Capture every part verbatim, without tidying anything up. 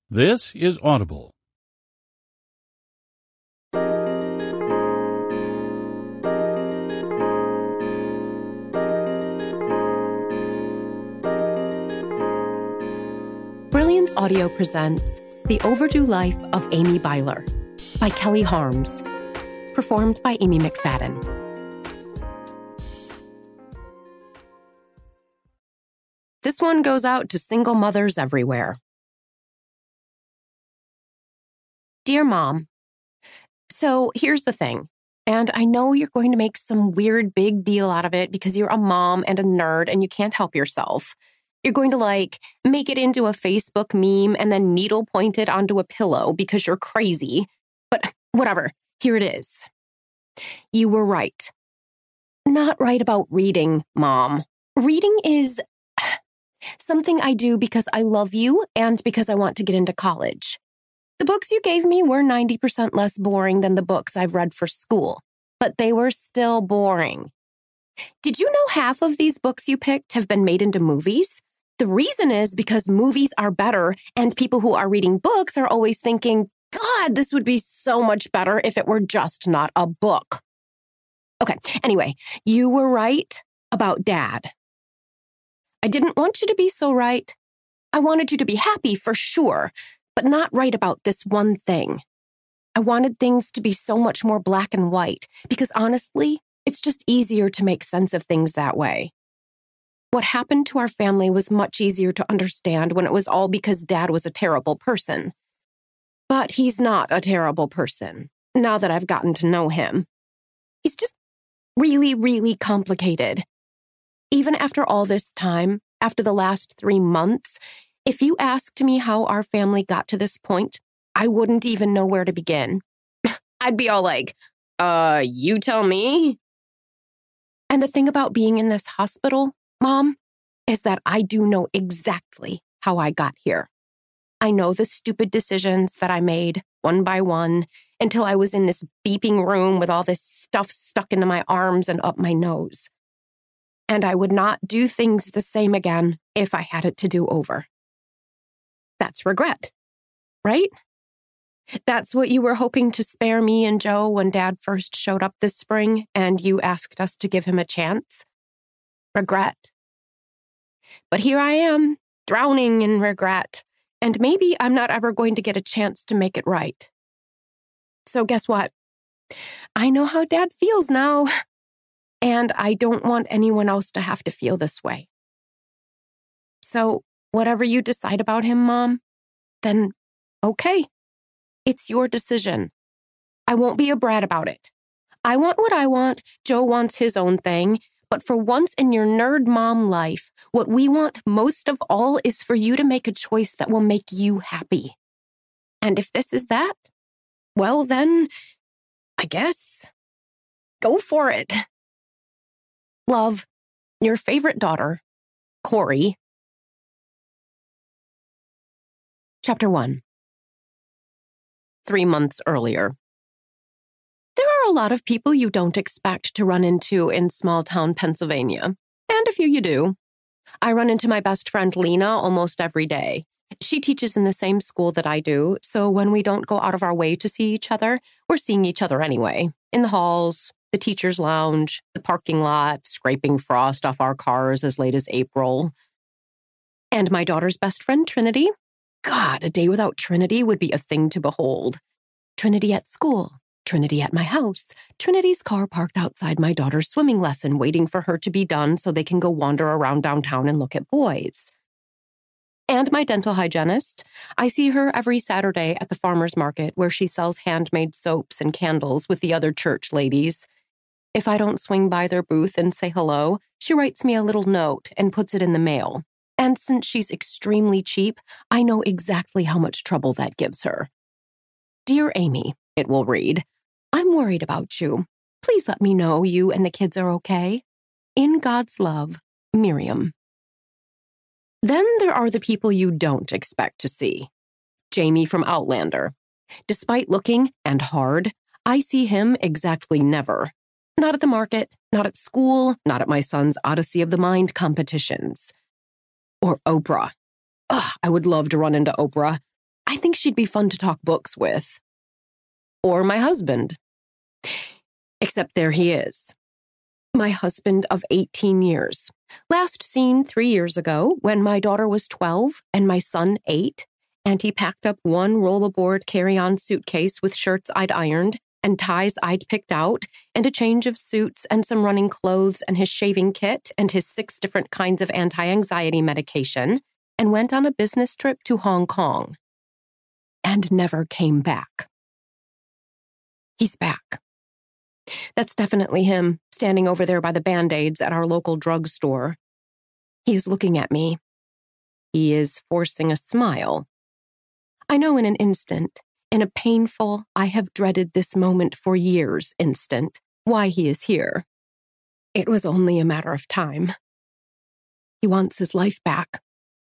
This is Audible. Brilliance Audio presents The Overdue Life of Amy Byler by Kelly Harms, performed by Amy McFadden. This one goes out to single mothers everywhere. Dear Mom, so here's the thing, and I know you're going to make some weird big deal out of it because you're a mom and a nerd and you can't help yourself. You're going to like make it into a Facebook meme and then needle point it onto a pillow because you're crazy. But whatever, here it is. You were right. Not right about reading, Mom. Reading is something I do because I love you and because I want to get into college. The books you gave me were ninety percent less boring than the books I've read for school, but they were still boring. Did you know half of these books you picked have been made into movies? The reason is because movies are better, and people who are reading books are always thinking, God, this would be so much better if it were just not a book. Okay, anyway, you were right about Dad. I didn't want you to be so right. I wanted you to be happy for sure, but not right about this one thing. I wanted things to be so much more black and white because honestly, it's just easier to make sense of things that way. What happened to our family was much easier to understand when it was all because Dad was a terrible person. But he's not a terrible person, now that I've gotten to know him. He's just really, really complicated. Even after all this time, after the last three months, if you asked me how our family got to this point, I wouldn't even know where to begin. I'd be all like, uh, you tell me? And the thing about being in this hospital, Mom, is that I do know exactly how I got here. I know the stupid decisions that I made one by one until I was in this beeping room with all this stuff stuck into my arms and up my nose. And I would not do things the same again if I had it to do over. That's regret, right? That's what you were hoping to spare me and Joe when Dad first showed up this spring and you asked us to give him a chance. Regret. But here I am, drowning in regret, and maybe I'm not ever going to get a chance to make it right. So guess what? I know how Dad feels now, and I don't want anyone else to have to feel this way. So whatever you decide about him, Mom, then okay. It's your decision. I won't be a brat about it. I want what I want. Joe wants his own thing. But for once in your nerd mom life, what we want most of all is for you to make a choice that will make you happy. And if this is that, well then, I guess, go for it. Love, your favorite daughter, Corey. Chapter one. Three months earlier. There are a lot of people you don't expect to run into in small-town Pennsylvania, and a few you do. I run into my best friend Lena almost every day. She teaches in the same school that I do, so when we don't go out of our way to see each other, we're seeing each other anyway. In the halls, the teacher's lounge, the parking lot, scraping frost off our cars as late as April. And my daughter's best friend, Trinity. God, a day without Trinity would be a thing to behold. Trinity at school, Trinity at my house, Trinity's car parked outside my daughter's swimming lesson, waiting for her to be done so they can go wander around downtown and look at boys. And my dental hygienist. I see her every Saturday at the farmer's market where she sells handmade soaps and candles with the other church ladies. If I don't swing by their booth and say hello, she writes me a little note and puts it in the mail. And since she's extremely cheap, I know exactly how much trouble that gives her. Dear Amy, it will read, I'm worried about you. Please let me know you and the kids are okay. In God's love, Miriam. Then there are the people you don't expect to see. Jamie from Outlander. Despite looking, and hard, I see him exactly never. Not at the market, not at school, not at my son's Odyssey of the Mind competitions. Or Oprah. Ugh, I would love to run into Oprah. I think she'd be fun to talk books with. Or my husband. Except there he is. My husband of eighteen years. Last seen three years ago when my daughter was twelve and my son eight, and he packed up one rollaboard carry-on suitcase with shirts I'd ironed and ties I'd picked out and a change of suits and some running clothes and his shaving kit and his six different kinds of anti-anxiety medication and went on a business trip to Hong Kong and never came back. He's back. That's definitely him, standing over there by the Band-Aids at our local drugstore. He is looking at me. He is forcing a smile. I know in an instant, in a painful, I have dreaded this moment for years instant, why he is here. It was only a matter of time. He wants his life back.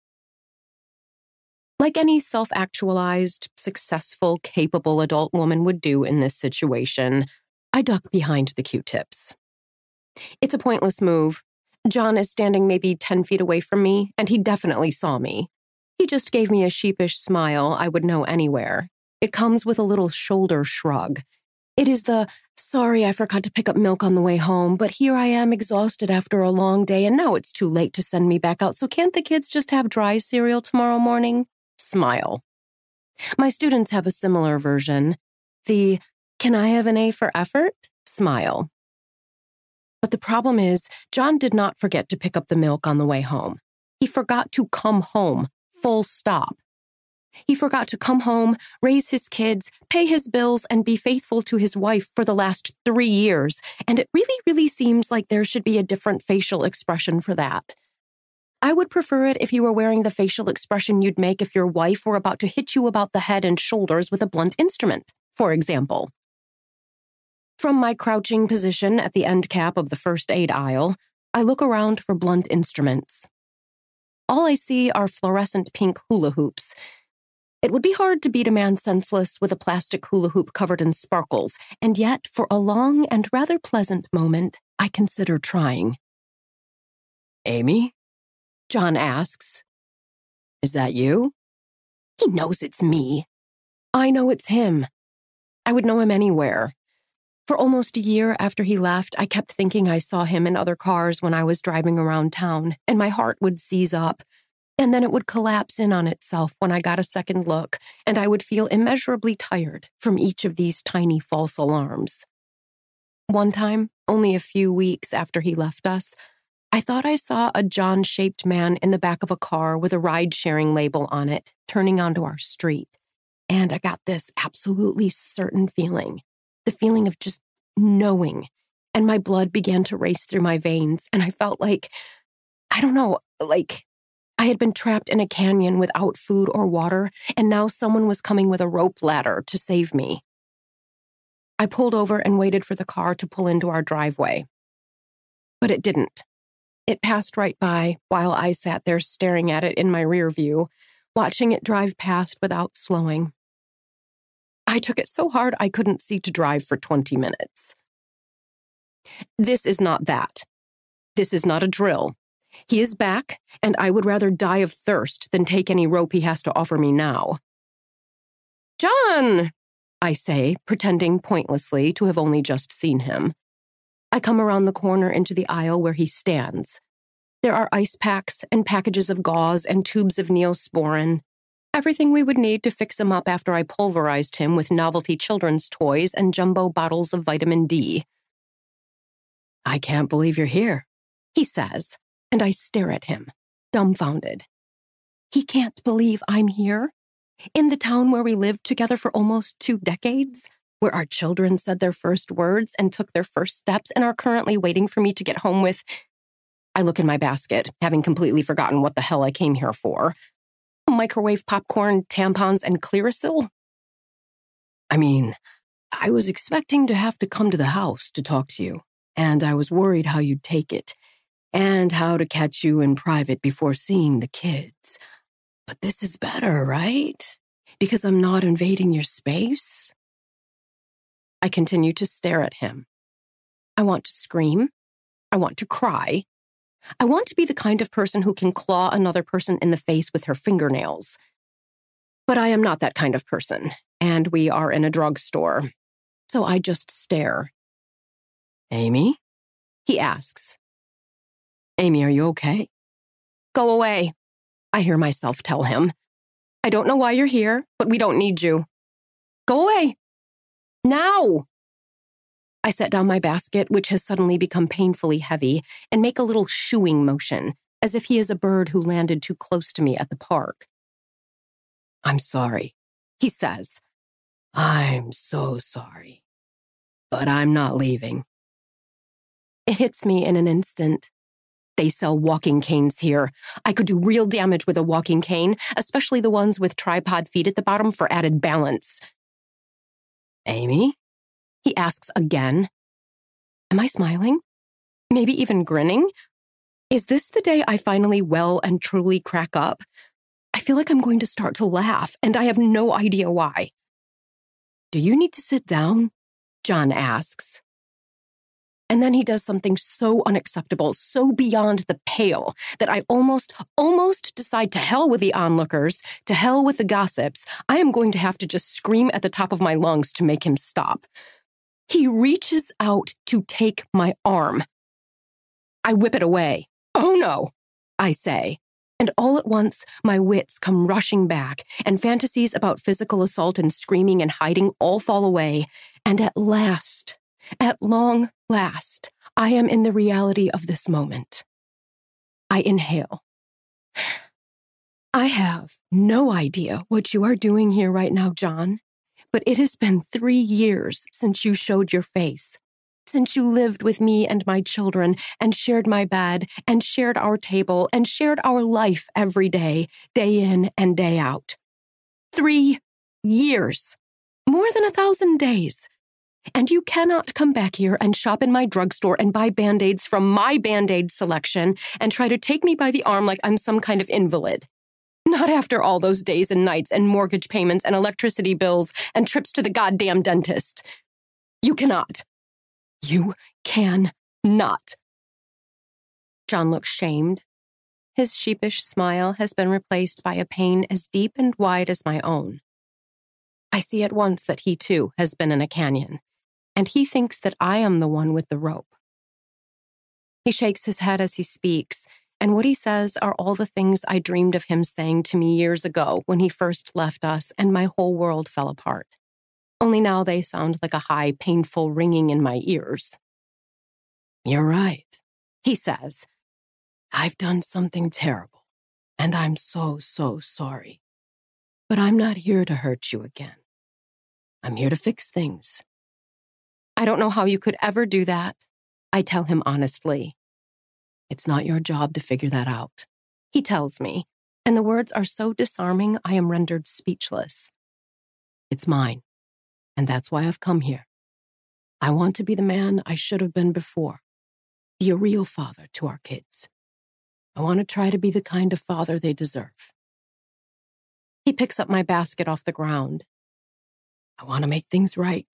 Like any self-actualized, successful, capable adult woman would do in this situation, I duck behind the Q-tips. It's a pointless move. John is standing maybe ten feet away from me, and he definitely saw me. He just gave me a sheepish smile I would know anywhere. It comes with a little shoulder shrug. It is the, sorry I forgot to pick up milk on the way home, but here I am exhausted after a long day, and now it's too late to send me back out, so can't the kids just have dry cereal tomorrow morning? Smile. My students have a similar version. The, can I have an A for effort? Smile. But the problem is, John did not forget to pick up the milk on the way home. He forgot to come home, full stop. He forgot to come home, raise his kids, pay his bills, and be faithful to his wife for the last three years, and it really, really seems like there should be a different facial expression for that. I would prefer it if you were wearing the facial expression you'd make if your wife were about to hit you about the head and shoulders with a blunt instrument, for example. From my crouching position at the end cap of the first aid aisle, I look around for blunt instruments. All I see are fluorescent pink hula hoops. It would be hard to beat a man senseless with a plastic hula hoop covered in sparkles, and yet, for a long and rather pleasant moment, I consider trying. Amy? John asks. Is that you? He knows it's me. I know it's him. I would know him anywhere. For almost a year after he left, I kept thinking I saw him in other cars when I was driving around town, and my heart would seize up. And then it would collapse in on itself when I got a second look, and I would feel immeasurably tired from each of these tiny false alarms. One time, only a few weeks after he left us, I thought I saw a John-shaped man in the back of a car with a ride-sharing label on it, turning onto our street. And I got this absolutely certain feeling. The feeling of just knowing, and my blood began to race through my veins, and I felt like, I don't know, like I had been trapped in a canyon without food or water, and now someone was coming with a rope ladder to save me. I pulled over and waited for the car to pull into our driveway. But it didn't. It passed right by while I sat there staring at it in my rear view, watching it drive past without slowing. I took it so hard I couldn't see to drive for twenty minutes. This is not that. This is not a drill. He is back, and I would rather die of thirst than take any rope he has to offer me now. John, I say, pretending pointlessly to have only just seen him. I come around the corner into the aisle where he stands. There are ice packs and packages of gauze and tubes of Neosporin. Everything we would need to fix him up after I pulverized him with novelty children's toys and jumbo bottles of vitamin D. I can't believe you're here, he says, and I stare at him, dumbfounded. He can't believe I'm here? In the town where we lived together for almost two decades? Where our children said their first words and took their first steps and are currently waiting for me to get home with... I look in my basket, having completely forgotten what the hell I came here for. Microwave popcorn, tampons, and Clearasil? I mean, I was expecting to have to come to the house to talk to you, and I was worried how you'd take it, and how to catch you in private before seeing the kids. But this is better, right? Because I'm not invading your space? I continue to stare at him. I want to scream. I want to cry. I want to be the kind of person who can claw another person in the face with her fingernails. But I am not that kind of person, and we are in a drugstore. So I just stare. Amy? He asks. Amy, are you okay? Go away, I hear myself tell him. I don't know why you're here, but we don't need you. Go away. Now! I set down my basket, which has suddenly become painfully heavy, and make a little shooing motion, as if he is a bird who landed too close to me at the park. I'm sorry, he says. I'm so sorry. But I'm not leaving. It hits me in an instant. They sell walking canes here. I could do real damage with a walking cane, especially the ones with tripod feet at the bottom for added balance. Amy? He asks again. Am I smiling? Maybe even grinning? Is this the day I finally well and truly crack up? I feel like I'm going to start to laugh, and I have no idea why. Do you need to sit down? John asks. And then he does something so unacceptable, so beyond the pale, that I almost, almost decide to hell with the onlookers, to hell with the gossips. I am going to have to just scream at the top of my lungs to make him stop. He reaches out to take my arm. I whip it away. Oh no, I say. And all at once, my wits come rushing back, and fantasies about physical assault and screaming and hiding all fall away. And at last, at long last, I am in the reality of this moment. I inhale. I have no idea what you are doing here right now, John, but it has been three years since you showed your face. Since you lived with me and my children and shared my bed and shared our table and shared our life every day, day in and day out. Three years. More than a thousand days. And you cannot come back here and shop in my drugstore and buy Band-Aids from my Band-Aid selection and try to take me by the arm like I'm some kind of invalid. Not after all those days and nights and mortgage payments and electricity bills and trips to the goddamn dentist. You cannot. You can not. John looks shamed. His sheepish smile has been replaced by a pain as deep and wide as my own. I see at once that he, too, has been in a canyon, and he thinks that I am the one with the rope. He shakes his head as he speaks, and what he says are all the things I dreamed of him saying to me years ago when he first left us and my whole world fell apart. Only now they sound like a high, painful ringing in my ears. You're right, he says. I've done something terrible, and I'm so, so sorry. But I'm not here to hurt you again. I'm here to fix things. I don't know how you could ever do that, I tell him honestly. It's not your job to figure that out, he tells me, and the words are so disarming I am rendered speechless. It's mine. And that's why I've come here. I want to be the man I should have been before. Be a real father to our kids. I want to try to be the kind of father they deserve. He picks up my basket off the ground. I want to make things right.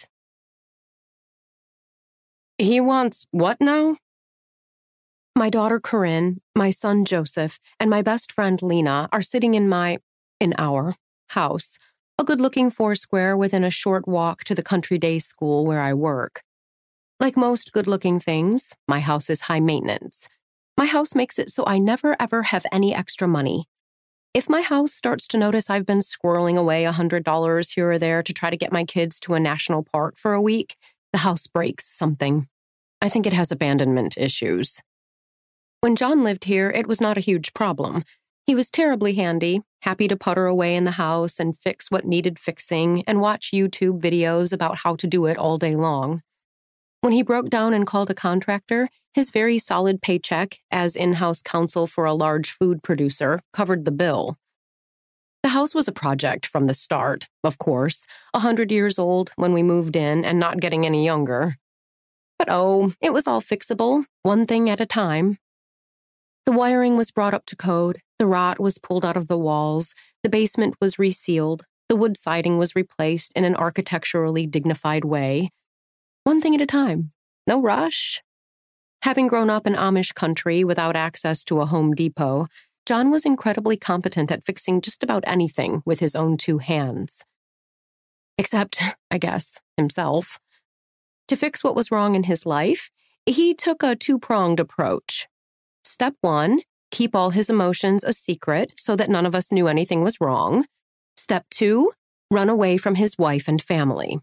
He wants what now? My daughter Corinne, my son Joseph, and my best friend Lena are sitting in my, in our, house, a good-looking foursquare within a short walk to the country day school where I work. Like most good-looking things, my house is high maintenance. My house makes it so I never ever have any extra money. If my house starts to notice I've been squirreling away one hundred dollars here or there to try to get my kids to a national park for a week, the house breaks something. I think it has abandonment issues. When John lived here, it was not a huge problem. He was terribly handy, happy to putter away in the house and fix what needed fixing and watch YouTube videos about how to do it all day long. When he broke down and called a contractor, his very solid paycheck as in-house counsel for a large food producer covered the bill. The house was a project from the start, of course, a hundred years old when we moved in and not getting any younger. But oh, it was all fixable, one thing at a time. The wiring was brought up to code, the rot was pulled out of the walls, the basement was resealed, the wood siding was replaced in an architecturally dignified way. One thing at a time. No rush. Having grown up in Amish country without access to a Home Depot, John was incredibly competent at fixing just about anything with his own two hands. Except, I guess, himself. To fix what was wrong in his life, he took a two-pronged approach. Step one, keep all his emotions a secret so that none of us knew anything was wrong. Step two, run away from his wife and family.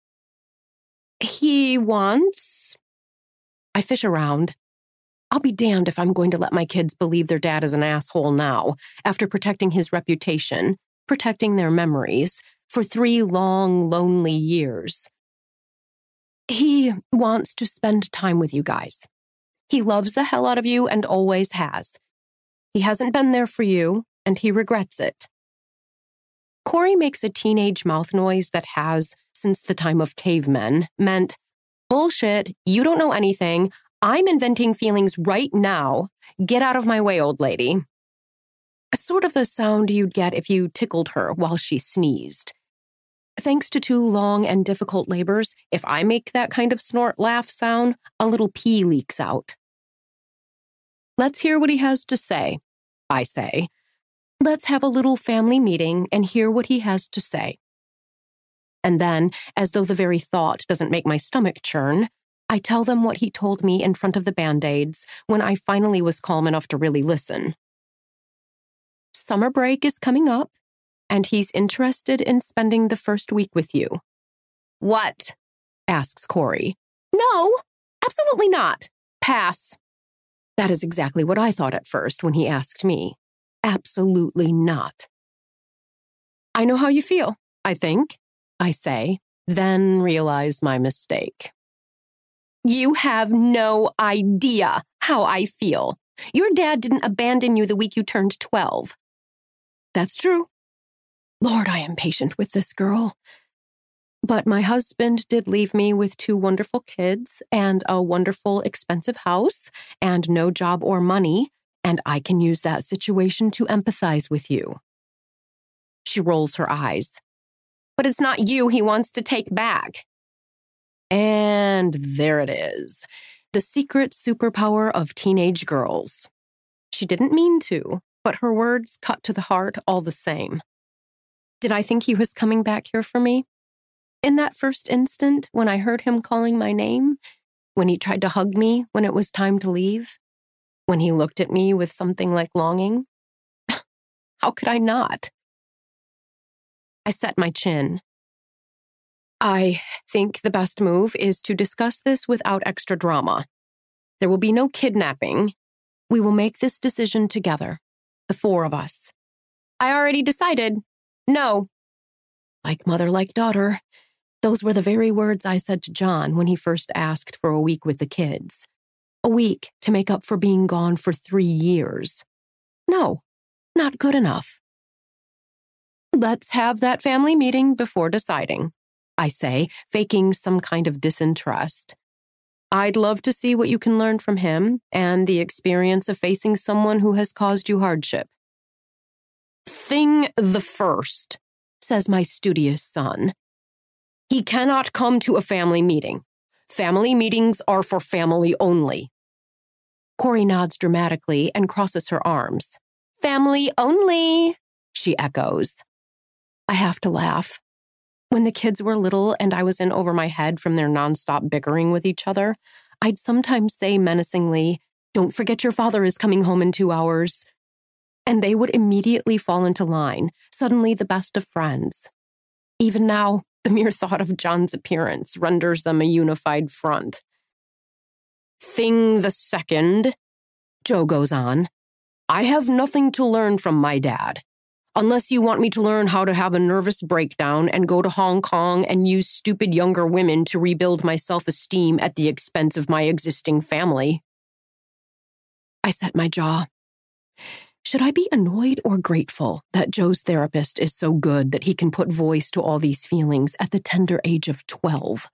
He wants... I fish around. I'll be damned if I'm going to let my kids believe their dad is an asshole now, after protecting his reputation, protecting their memories, for three long, lonely years. He wants to spend time with you guys. He loves the hell out of you and always has. He hasn't been there for you, and he regrets it. Corey makes a teenage mouth noise that has, since the time of cavemen, meant, bullshit, you don't know anything, I'm inventing feelings right now, get out of my way, old lady. Sort of the sound you'd get if you tickled her while she sneezed. Thanks to two long and difficult labors, if I make that kind of snort-laugh sound, a little pee leaks out. Let's hear what he has to say, I say. Let's have a little family meeting and hear what he has to say. And then, as though the very thought doesn't make my stomach churn, I tell them what he told me in front of the Band-Aids when I finally was calm enough to really listen. Summer break is coming up, and he's interested in spending the first week with you. What? Asks Corey. No, absolutely not. Pass. That is exactly what I thought at first when he asked me. Absolutely not. I know how you feel, I think, I say, then realize my mistake. You have no idea how I feel. Your dad didn't abandon you the week you turned twelve. That's true. Lord, I am patient with this girl. But my husband did leave me with two wonderful kids and a wonderful, expensive house and no job or money, and I can use that situation to empathize with you. She rolls her eyes. But it's not you he wants to take back. And there it is. The secret superpower of teenage girls. She didn't mean to, but her words cut to the heart all the same. Did I think he was coming back here for me? In that first instant, when I heard him calling my name, when he tried to hug me when it was time to leave, when he looked at me with something like longing? How could I not? I set my chin. I think the best move is to discuss this without extra drama. There will be no kidnapping. We will make this decision together, the four of us. I already decided. No. Like mother, like daughter. Those were the very words I said to John when he first asked for a week with the kids. A week to make up for being gone for three years. No, not good enough. Let's have that family meeting before deciding, I say, faking some kind of disinterest. I'd love to see what you can learn from him and the experience of facing someone who has caused you hardship. Thing the first, says my studious son. He cannot come to a family meeting. Family meetings are for family only. Corey nods dramatically and crosses her arms. Family only, she echoes. I have to laugh. When the kids were little and I was in over my head from their nonstop bickering with each other, I'd sometimes say menacingly, "Don't forget your father is coming home in two hours." And they would immediately fall into line, suddenly the best of friends. Even now, the mere thought of John's appearance renders them a unified front. Thing the second, Joe goes on, I have nothing to learn from my dad. Unless you want me to learn how to have a nervous breakdown and go to Hong Kong and use stupid younger women to rebuild my self-esteem at the expense of my existing family. I set my jaw. Should I be annoyed or grateful that Joe's therapist is so good that he can put voice to all these feelings at the tender age of twelve?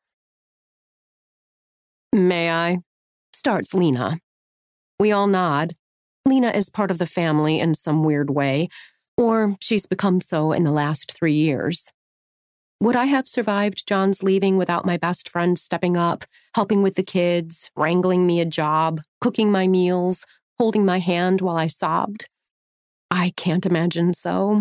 May I? Starts Lena. We all nod. Lena is part of the family in some weird way, or she's become so in the last three years. Would I have survived John's leaving without my best friend stepping up, helping with the kids, wrangling me a job, cooking my meals, holding my hand while I sobbed? I can't imagine so.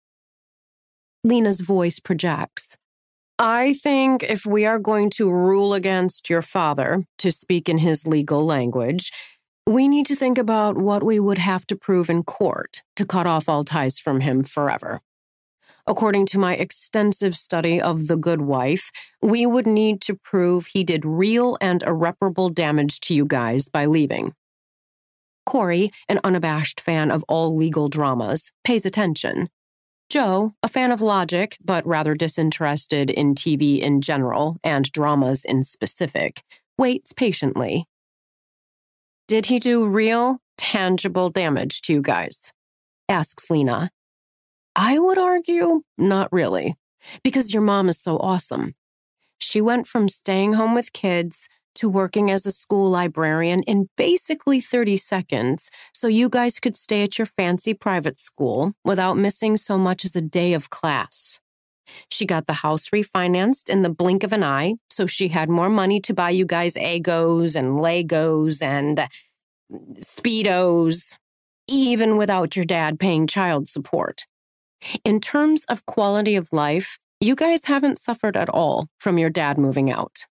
Lena's voice projects. I think if we are going to rule against your father, to speak in his legal language, we need to think about what we would have to prove in court to cut off all ties from him forever. According to my extensive study of The Good Wife, we would need to prove he did real and irreparable damage to you guys by leaving. Corey, an unabashed fan of all legal dramas, pays attention. Joe, a fan of logic, but rather disinterested in T V in general and dramas in specific, waits patiently. Did he do real, tangible damage to you guys? Asks Lena. I would argue, not really, because your mom is so awesome. She went from staying home with kids to working as a school librarian in basically thirty seconds, so you guys could stay at your fancy private school without missing so much as a day of class. She got the house refinanced in the blink of an eye, so she had more money to buy you guys Egos and Legos and Speedos, even without your dad paying child support. In terms of quality of life, you guys haven't suffered at all from your dad moving out.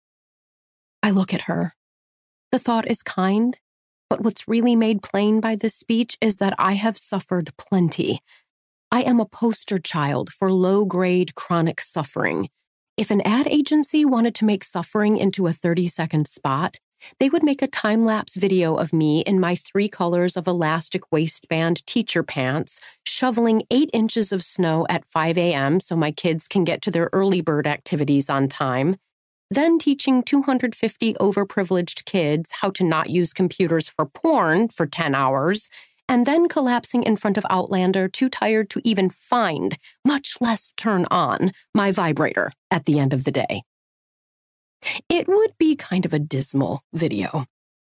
I look at her. The thought is kind, but what's really made plain by this speech is that I have suffered plenty. I am a poster child for low-grade chronic suffering. If an ad agency wanted to make suffering into a thirty-second spot, they would make a time-lapse video of me in my three colors of elastic waistband teacher pants, shoveling eight inches of snow at five a.m. so my kids can get to their early bird activities on time, then teaching two hundred fifty overprivileged kids how to not use computers for porn for ten hours, and then collapsing in front of Outlander too tired to even find, much less turn on, my vibrator at the end of the day. It would be kind of a dismal video.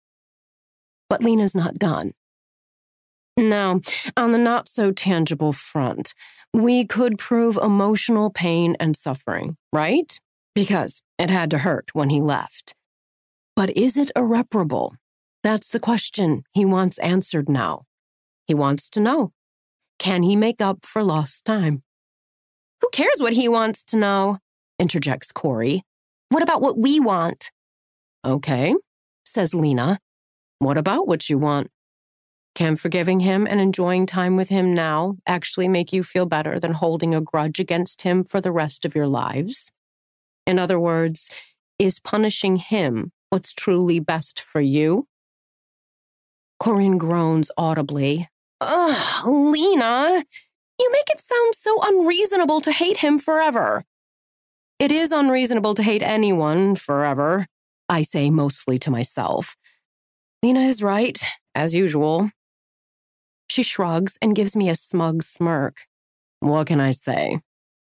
But Lena's not done. Now, on the not-so-tangible front, we could prove emotional pain and suffering, right? Because it had to hurt when he left. But is it irreparable? That's the question he wants answered now. He wants to know, can he make up for lost time? Who cares what he wants to know? Interjects Corey. What about what we want? Okay, says Lena. What about what you want? Can forgiving him and enjoying time with him now actually make you feel better than holding a grudge against him for the rest of your lives? In other words, is punishing him what's truly best for you? Corinne groans audibly. Ugh, Lena, you make it sound so unreasonable to hate him forever. It is unreasonable to hate anyone forever, I say mostly to myself. Lena is right, as usual. She shrugs and gives me a smug smirk. What can I say?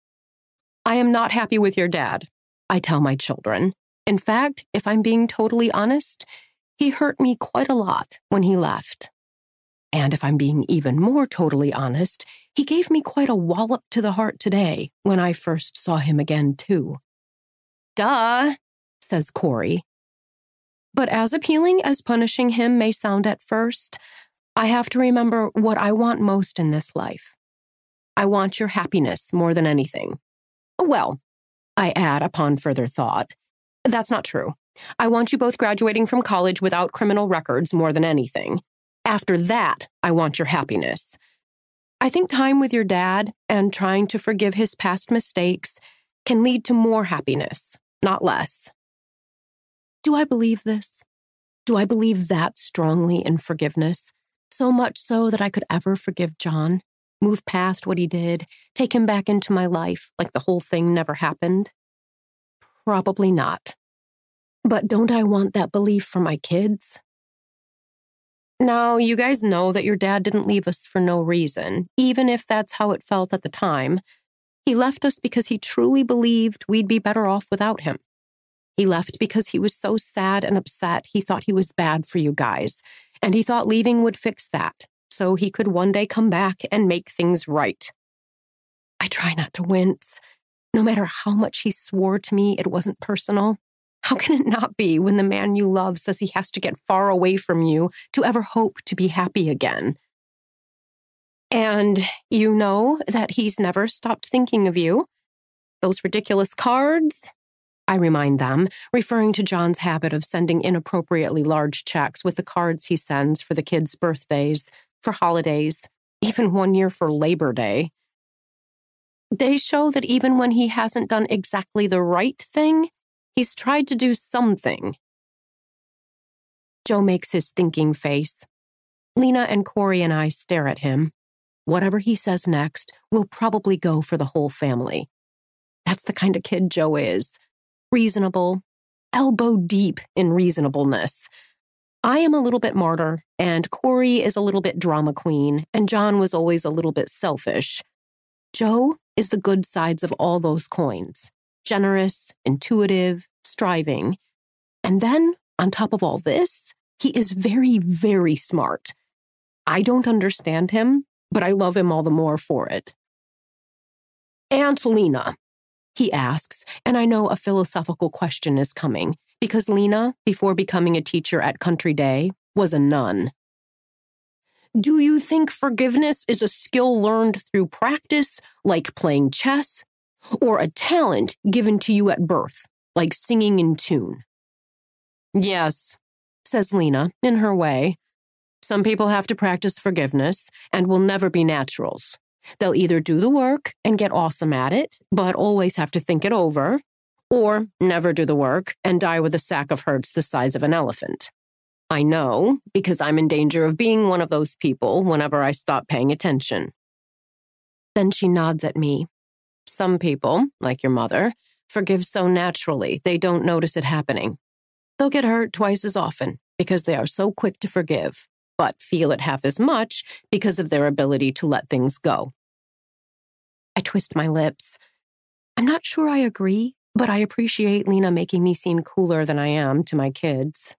I am not happy with your dad, I tell my children. In fact, if I'm being totally honest, he hurt me quite a lot when he left. And if I'm being even more totally honest, he gave me quite a wallop to the heart today when I first saw him again, too. Duh, says Corey. But as appealing as punishing him may sound at first, I have to remember what I want most in this life. I want your happiness more than anything. Well, I add upon further thought, that's not true. I want you both graduating from college without criminal records more than anything. After that, I want your happiness. I think time with your dad and trying to forgive his past mistakes can lead to more happiness, not less. Do I believe this? Do I believe that strongly in forgiveness? So much so that I could ever forgive John, move past what he did, take him back into my life like the whole thing never happened? Probably not. But don't I want that belief for my kids? Now, you guys know that your dad didn't leave us for no reason, even if that's how it felt at the time. He left us because he truly believed we'd be better off without him. He left because he was so sad and upset he thought he was bad for you guys, and he thought leaving would fix that, so he could one day come back and make things right. I try not to wince. No matter how much he swore to me it wasn't personal. How can it not be when the man you love says he has to get far away from you to ever hope to be happy again? And you know that he's never stopped thinking of you. Those ridiculous cards, I remind them, referring to John's habit of sending inappropriately large checks with the cards he sends for the kids' birthdays, for holidays, even one year for Labor Day. They show that even when he hasn't done exactly the right thing, he's tried to do something. Joe makes his thinking face. Lena and Corey and I stare at him. Whatever he says next will probably go for the whole family. That's the kind of kid Joe is. Reasonable, elbow deep in reasonableness. I am a little bit martyr, and Corey is a little bit drama queen, and John was always a little bit selfish. Joe is the good sides of all those coins. Generous, intuitive, striving. And then, on top of all this, he is very, very smart. I don't understand him, but I love him all the more for it. Aunt Lena, he asks, and I know a philosophical question is coming, because Lena, before becoming a teacher at Country Day, was a nun. Do you think forgiveness is a skill learned through practice, like playing chess, or a talent given to you at birth, like singing in tune? Yes, says Lena, in her way. Some people have to practice forgiveness and will never be naturals. They'll either do the work and get awesome at it, but always have to think it over, or never do the work and die with a sack of hurts the size of an elephant. I know, because I'm in danger of being one of those people whenever I stop paying attention. Then she nods at me. Some people, like your mother, forgive so naturally they don't notice it happening. They'll get hurt twice as often because they are so quick to forgive, but feel it half as much because of their ability to let things go. I twist my lips. I'm not sure I agree, but I appreciate Lena making me seem cooler than I am to my kids.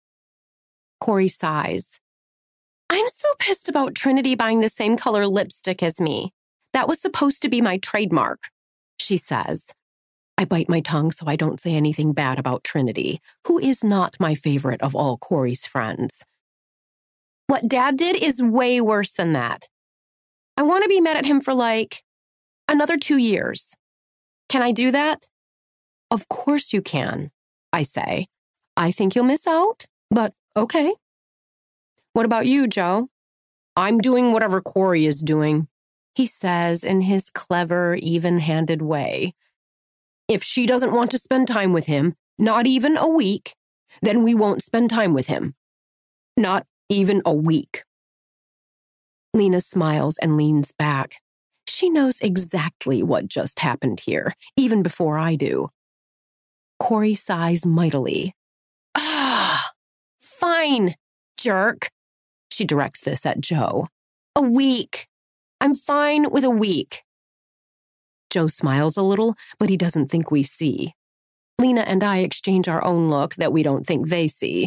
Corey sighs. I'm so pissed about Trinity buying the same color lipstick as me. That was supposed to be my trademark, she says. I bite my tongue so I don't say anything bad about Trinity, who is not my favorite of all Corey's friends. What Dad did is way worse than that. I want to be mad at him for like another two years. Can I do that? Of course you can, I say. I think you'll miss out, but okay. What about you, Joe? I'm doing whatever Corey is doing, he says in his clever, even-handed way. If she doesn't want to spend time with him, not even a week, then we won't spend time with him. Not even a week. Lena smiles and leans back. She knows exactly what just happened here, even before I do. Corey sighs mightily. Ah, fine, jerk. She directs this at Joe. A week. I'm fine with a week. Joe smiles a little, but he doesn't think we see. Lena and I exchange our own look that we don't think they see.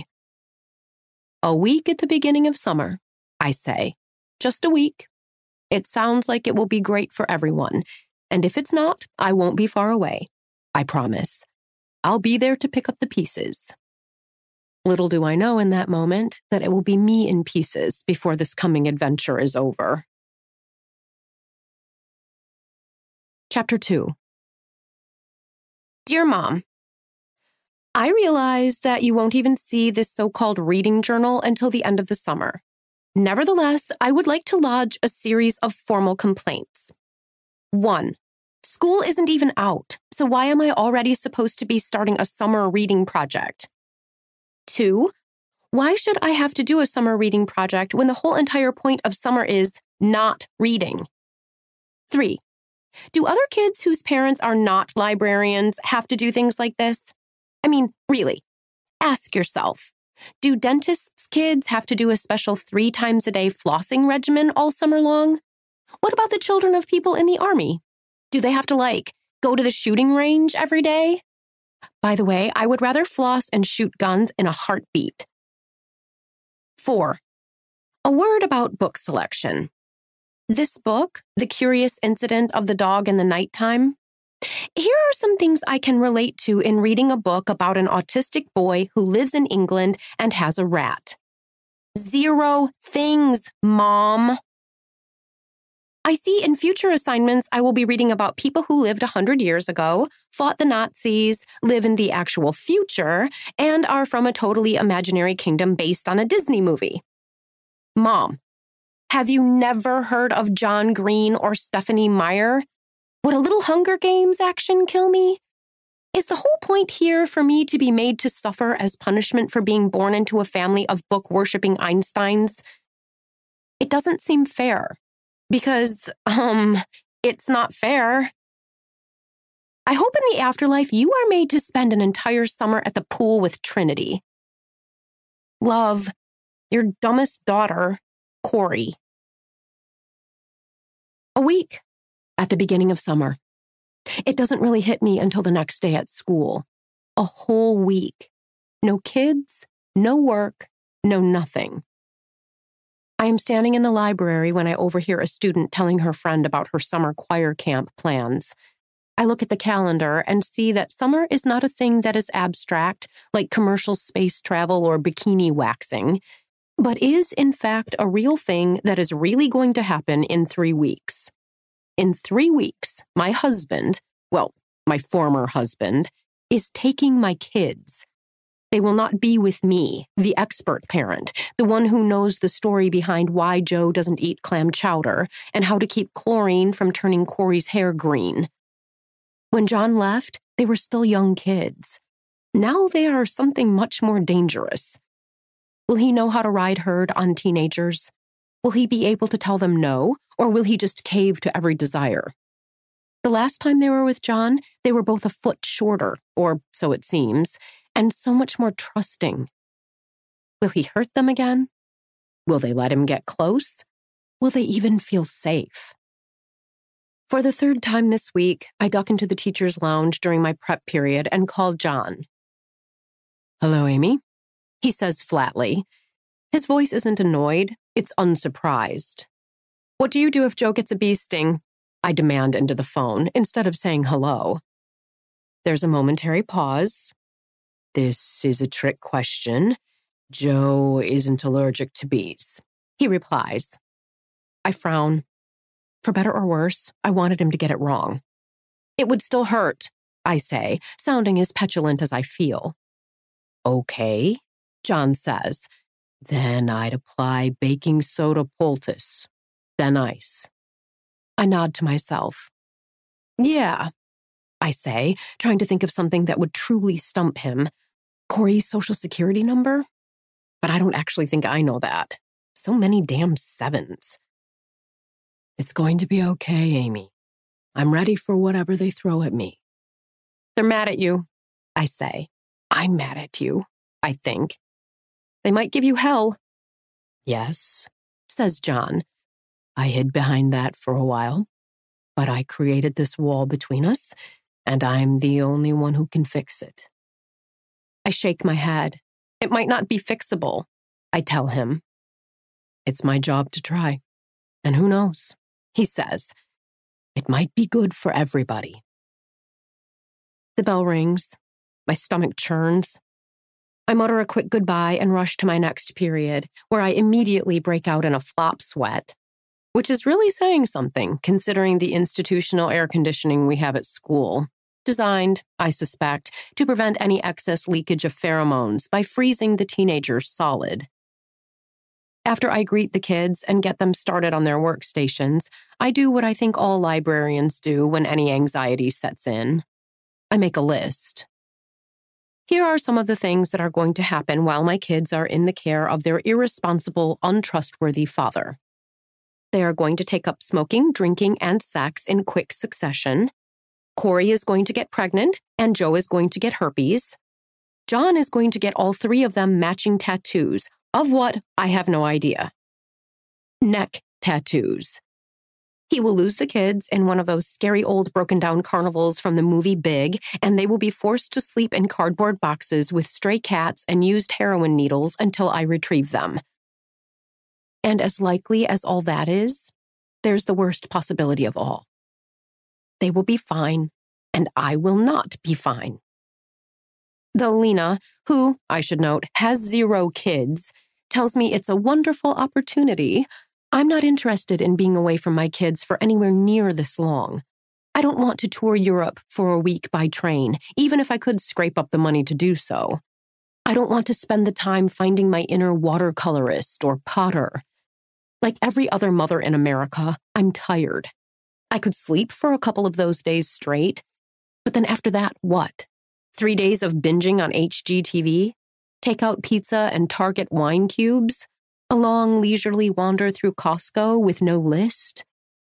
A week at the beginning of summer, I say. Just a week. It sounds like it will be great for everyone. And if it's not, I won't be far away. I promise. I'll be there to pick up the pieces. Little do I know in that moment that it will be me in pieces before this coming adventure is over. Chapter two. Dear Mom, I realize that you won't even see this so-called reading journal until the end of the summer. Nevertheless, I would like to lodge a series of formal complaints. One, school isn't even out, so why am I already supposed to be starting a summer reading project? Two, why should I have to do a summer reading project when the whole entire point of summer is not reading? Three, do other kids whose parents are not librarians have to do things like this? I mean, really, ask yourself. Do dentists' kids have to do a special three times a day flossing regimen all summer long? What about the children of people in the army? Do they have to, like, go to the shooting range every day? By the way, I would rather floss and shoot guns in a heartbeat. Four, a word about book selection. This book, The Curious Incident of the Dog in the Nighttime. Here are some things I can relate to in reading a book about an autistic boy who lives in England and has a rat. Zero things, Mom. I see in future assignments I will be reading about people who lived a hundred years ago, fought the Nazis, live in the actual future, and are from a totally imaginary kingdom based on a Disney movie. Mom, have you never heard of John Green or Stephenie Meyer? Would a little Hunger Games action kill me? Is the whole point here for me to be made to suffer as punishment for being born into a family of book-worshipping Einsteins? It doesn't seem fair. Because, um, it's not fair. I hope in the afterlife you are made to spend an entire summer at the pool with Trinity. Love, your dumbest daughter, Corey. A week at the beginning of summer. It doesn't really hit me until the next day at school. A whole week. No kids, no work, no nothing. I am standing in the library when I overhear a student telling her friend about her summer choir camp plans. I look at the calendar and see that summer is not a thing that is abstract, like commercial space travel or bikini waxing, but is, in fact, a real thing that is really going to happen in three weeks. In three weeks, my husband, well, my former husband, is taking my kids. They will not be with me, the expert parent, the one who knows the story behind why Joe doesn't eat clam chowder and how to keep chlorine from turning Corey's hair green. When John left, they were still young kids. Now they are something much more dangerous. Will he know how to ride herd on teenagers? Will he be able to tell them no, or will he just cave to every desire? The last time they were with John, they were both a foot shorter, or so it seems, and so much more trusting. Will he hurt them again? Will they let him get close? Will they even feel safe? For the third time this week, I duck into the teacher's lounge during my prep period and call John. "Hello, Amy," he says flatly. His voice isn't annoyed, it's unsurprised. "What do you do if Joe gets a bee sting?" I demand into the phone instead of saying hello. There's a momentary pause. "This is a trick question. Joe isn't allergic to bees," he replies. I frown. For better or worse, I wanted him to get it wrong. "It would still hurt," I say, sounding as petulant as I feel. "Okay," John says. "Then I'd apply baking soda poultice, then ice." I nod to myself. "Yeah," I say, trying to think of something that would truly stump him. Corey's social security number? But I don't actually think I know that. So many damn sevens. "It's going to be okay, Amy. I'm ready for whatever they throw at me." "They're mad at you," I say. "I'm mad at you," I think. "They might give you hell." "Yes," says John. "I hid behind that for a while, but I created this wall between us, and I'm the only one who can fix it." I shake my head. "It might not be fixable," I tell him. "It's my job to try. And who knows?" he says. "It might be good for everybody." The bell rings. My stomach churns. I mutter a quick goodbye and rush to my next period, where I immediately break out in a flop sweat, which is really saying something, considering the institutional air conditioning we have at school, designed, I suspect, to prevent any excess leakage of pheromones by freezing the teenagers solid. After I greet the kids and get them started on their workstations, I do what I think all librarians do when any anxiety sets in. I make a list. Here are some of the things that are going to happen while my kids are in the care of their irresponsible, untrustworthy father. They are going to take up smoking, drinking, and sex in quick succession. Corey is going to get pregnant, and Joe is going to get herpes. John is going to get all three of them matching tattoos. Of what, I have no idea. Neck tattoos. He will lose the kids in one of those scary old broken down carnivals from the movie Big, and they will be forced to sleep in cardboard boxes with stray cats and used heroin needles until I retrieve them. And as likely as all that is, there's the worst possibility of all. They will be fine, and I will not be fine. Though Lena, who, I should note, has zero kids, tells me it's a wonderful opportunity, I'm not interested in being away from my kids for anywhere near this long. I don't want to tour Europe for a week by train, even if I could scrape up the money to do so. I don't want to spend the time finding my inner watercolorist or potter. Like every other mother in America, I'm tired. I could sleep for a couple of those days straight, but then after that, what? Three days of binging on H G T V? Takeout pizza and Target wine cubes? A long leisurely wander through Costco with no list?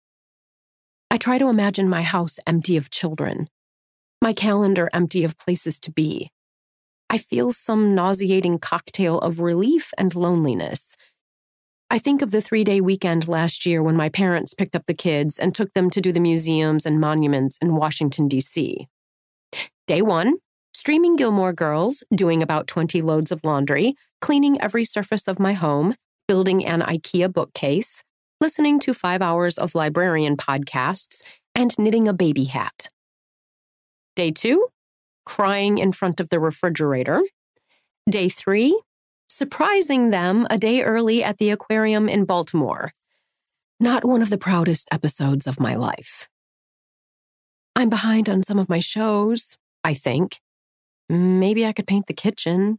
I try to imagine my house empty of children, my calendar empty of places to be. I feel some nauseating cocktail of relief and loneliness. I think of the three-day weekend last year when my parents picked up the kids and took them to do the museums and monuments in Washington, D C. Day one, streaming Gilmore Girls, doing about twenty loads of laundry, cleaning every surface of my home, building an IKEA bookcase, listening to five hours of librarian podcasts, and knitting a baby hat. Day two, crying in front of the refrigerator. Day three, surprising them a day early at the aquarium in Baltimore. Not one of the proudest episodes of my life. I'm behind on some of my shows, I think. Maybe I could paint the kitchen.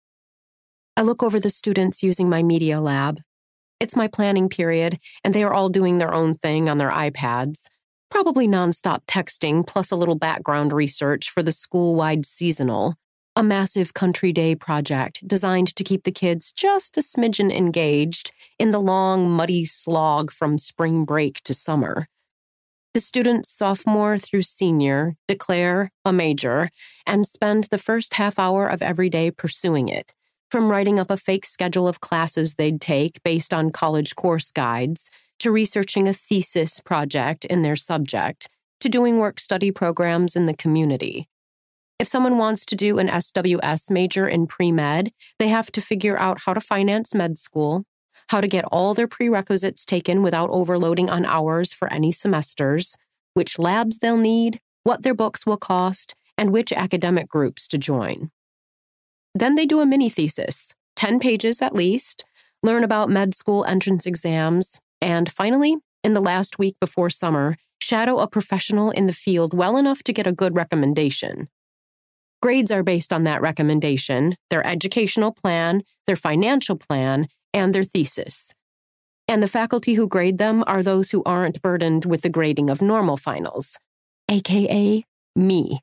I look over the students using my media lab. It's my planning period, and they are all doing their own thing on their iPads. Probably nonstop texting plus a little background research for the school-wide seasonal, a massive country day project designed to keep the kids just a smidgen engaged in the long, muddy slog from spring break to summer. The students, sophomore through senior, declare a major and spend the first half hour of every day pursuing it, from writing up a fake schedule of classes they'd take based on college course guides, to researching a thesis project in their subject, to doing work-study programs in the community. If someone wants to do an S W S major in pre-med, they have to figure out how to finance med school, how to get all their prerequisites taken without overloading on hours for any semesters, which labs they'll need, what their books will cost, and which academic groups to join. Then they do a mini-thesis, ten pages at least, learn about med school entrance exams, and finally, in the last week before summer, shadow a professional in the field well enough to get a good recommendation. Grades are based on that recommendation, their educational plan, their financial plan, and their thesis. And the faculty who grade them are those who aren't burdened with the grading of normal finals, aka me.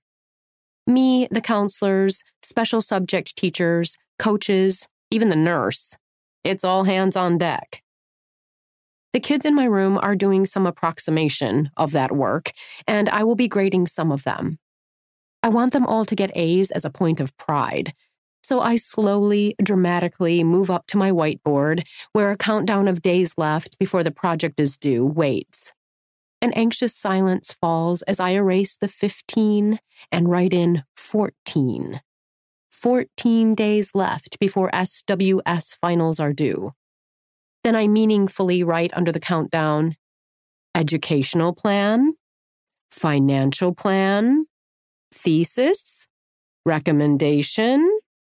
Me, the counselors, special subject teachers, coaches, even the nurse. It's all hands on deck. The kids in my room are doing some approximation of that work, and I will be grading some of them. I want them all to get A's as a point of pride, so I slowly, dramatically move up to my whiteboard, where a countdown of days left before the project is due waits. An anxious silence falls as I erase the fifteen and write in fourteen. fourteen days left before S W S finals are due. Then I meaningfully write under the countdown, educational plan, financial plan, thesis, recommendation.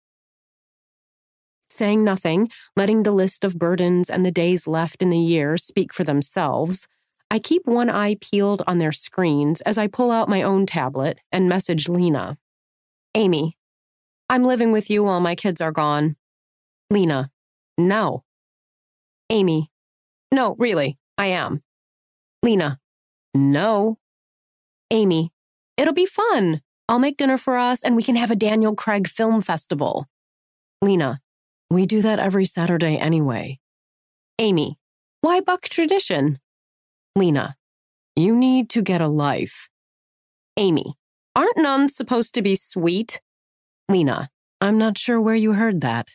Saying nothing, letting the list of burdens and the days left in the year speak for themselves, I keep one eye peeled on their screens as I pull out my own tablet and message Lena. Amy, I'm living with you while my kids are gone. Lena, no. Amy, no, really, I am. Lena, no. Amy, it'll be fun. I'll make dinner for us and we can have a Daniel Craig film festival. Lena, we do that every Saturday anyway. Amy, why buck tradition? Lena, you need to get a life. Amy, aren't nuns supposed to be sweet? Lena, I'm not sure where you heard that.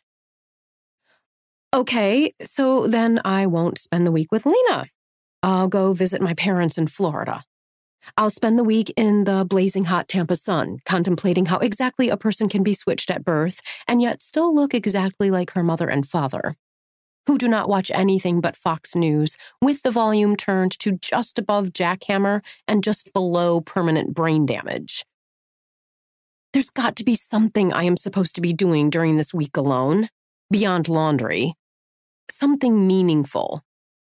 Okay, so then I won't spend the week with Lena. I'll go visit my parents in Florida. I'll spend the week in the blazing hot Tampa sun, contemplating how exactly a person can be switched at birth and yet still look exactly like her mother and father, who do not watch anything but Fox News, with the volume turned to just above jackhammer and just below permanent brain damage. There's got to be something I am supposed to be doing during this week alone, beyond laundry. Something meaningful.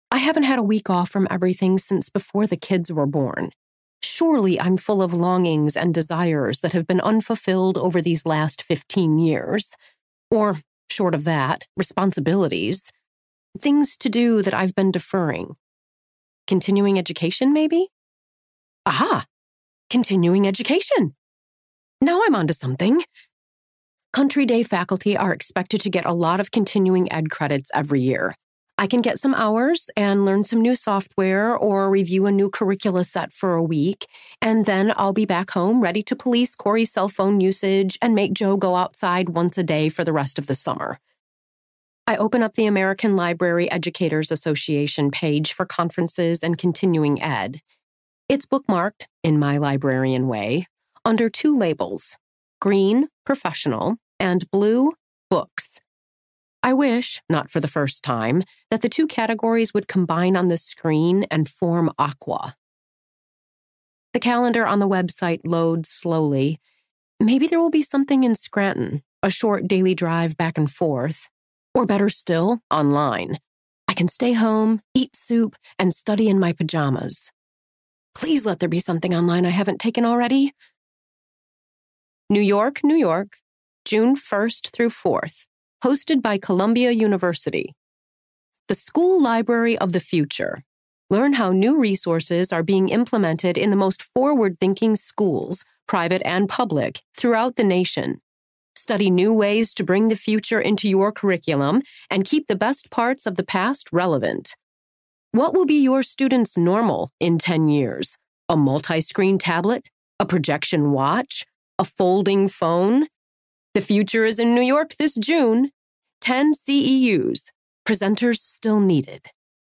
I haven't had a week off from everything since before the kids were born. Surely I'm full of longings and desires that have been unfulfilled over these last fifteen years. Or, short of that, responsibilities. Things to do that I've been deferring. Continuing education, maybe? Aha! Continuing education! Now I'm onto something. Country Day faculty are expected to get a lot of continuing ed credits every year. I can get some hours and learn some new software or review a new curricula set for a week, and then I'll be back home ready to police Corey's cell phone usage and make Joe go outside once a day for the rest of the summer. I open up the American Library Educators Association page for conferences and continuing ed. It's bookmarked, in my librarian way, under two labels, green, professional, and blue, books. I wish, not for the first time, that the two categories would combine on the screen and form aqua. The calendar on the website loads slowly. Maybe there will be something in Scranton, a short daily drive back and forth. Or better still, online. I can stay home, eat soup, and study in my pajamas. Please let there be something online I haven't taken already. New York, New York, June first through fourth. Hosted by Columbia University. The School Library of the Future. Learn how new resources are being implemented in the most forward-thinking schools, private and public, throughout the nation. Study new ways to bring the future into your curriculum and keep the best parts of the past relevant. What will be your students' normal in ten years? A multi-screen tablet? A projection watch? A folding phone? The future is in New York this June. ten C E Us. Presenters still needed.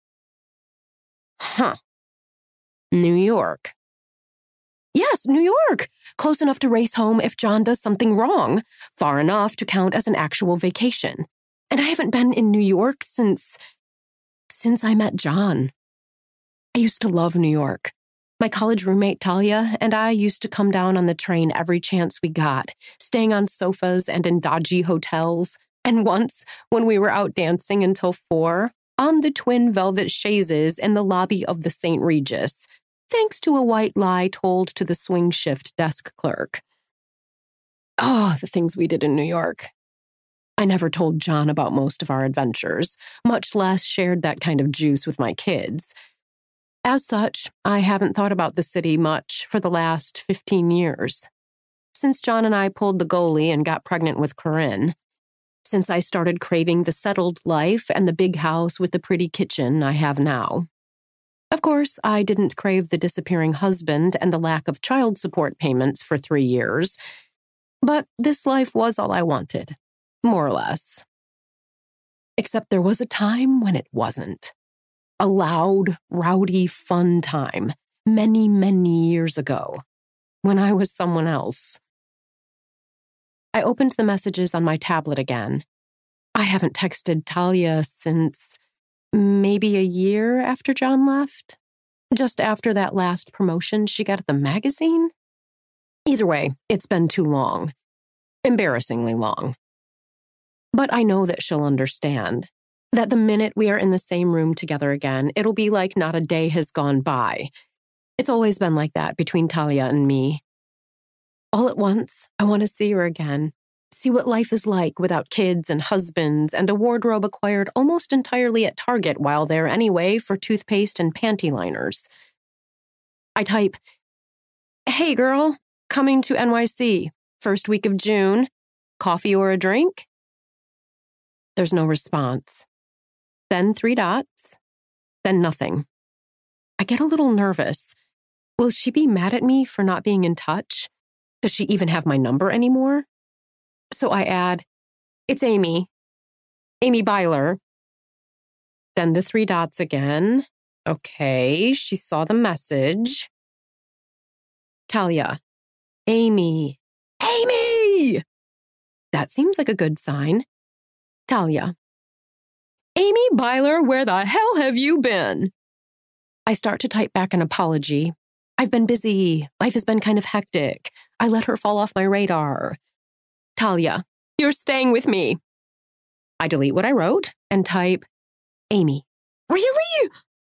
Huh. New York. Yes, New York. Close enough to race home if John does something wrong. Far enough to count as an actual vacation. And I haven't been in New York since... since I met John. I used to love New York. My college roommate, Talia, and I used to come down on the train every chance we got, staying on sofas and in dodgy hotels. And once, when we were out dancing until four, on the twin velvet chaises in the lobby of the Saint Regis, thanks to a white lie told to the swing shift desk clerk. Oh, the things we did in New York. I never told John about most of our adventures, much less shared that kind of juice with my kids. As such, I haven't thought about the city much for the last fifteen years. Since John and I pulled the goalie and got pregnant with Corinne. Since I started craving the settled life and the big house with the pretty kitchen I have now. Of course, I didn't crave the disappearing husband and the lack of child support payments for three years. But this life was all I wanted, more or less. Except there was a time when it wasn't. A loud, rowdy, fun time, many, many years ago, when I was someone else. I opened the messages on my tablet again. I haven't texted Talia since maybe a year after John left, just after that last promotion she got at the magazine. Either way, it's been too long, embarrassingly long. But I know that she'll understand. That the minute we are in the same room together again, it'll be like not a day has gone by. It's always been like that between Talia and me. All at once, I want to see her again. See what life is like without kids and husbands and a wardrobe acquired almost entirely at Target while there anyway for toothpaste and panty liners. I type, "Hey girl, coming to N Y C, first week of June. Coffee or a drink?" There's no response. Then three dots. Then nothing. I get a little nervous. Will she be mad at me for not being in touch? Does she even have my number anymore? So I add, "It's Amy. Amy Byler." Then the three dots again. Okay, she saw the message. Talia. Amy. Amy! That seems like a good sign. Talia. Amy Byler, where the hell have you been? I start to type back an apology. I've been busy. Life has been kind of hectic. I let her fall off my radar. Talia, you're staying with me. I delete what I wrote and type, Amy. Really?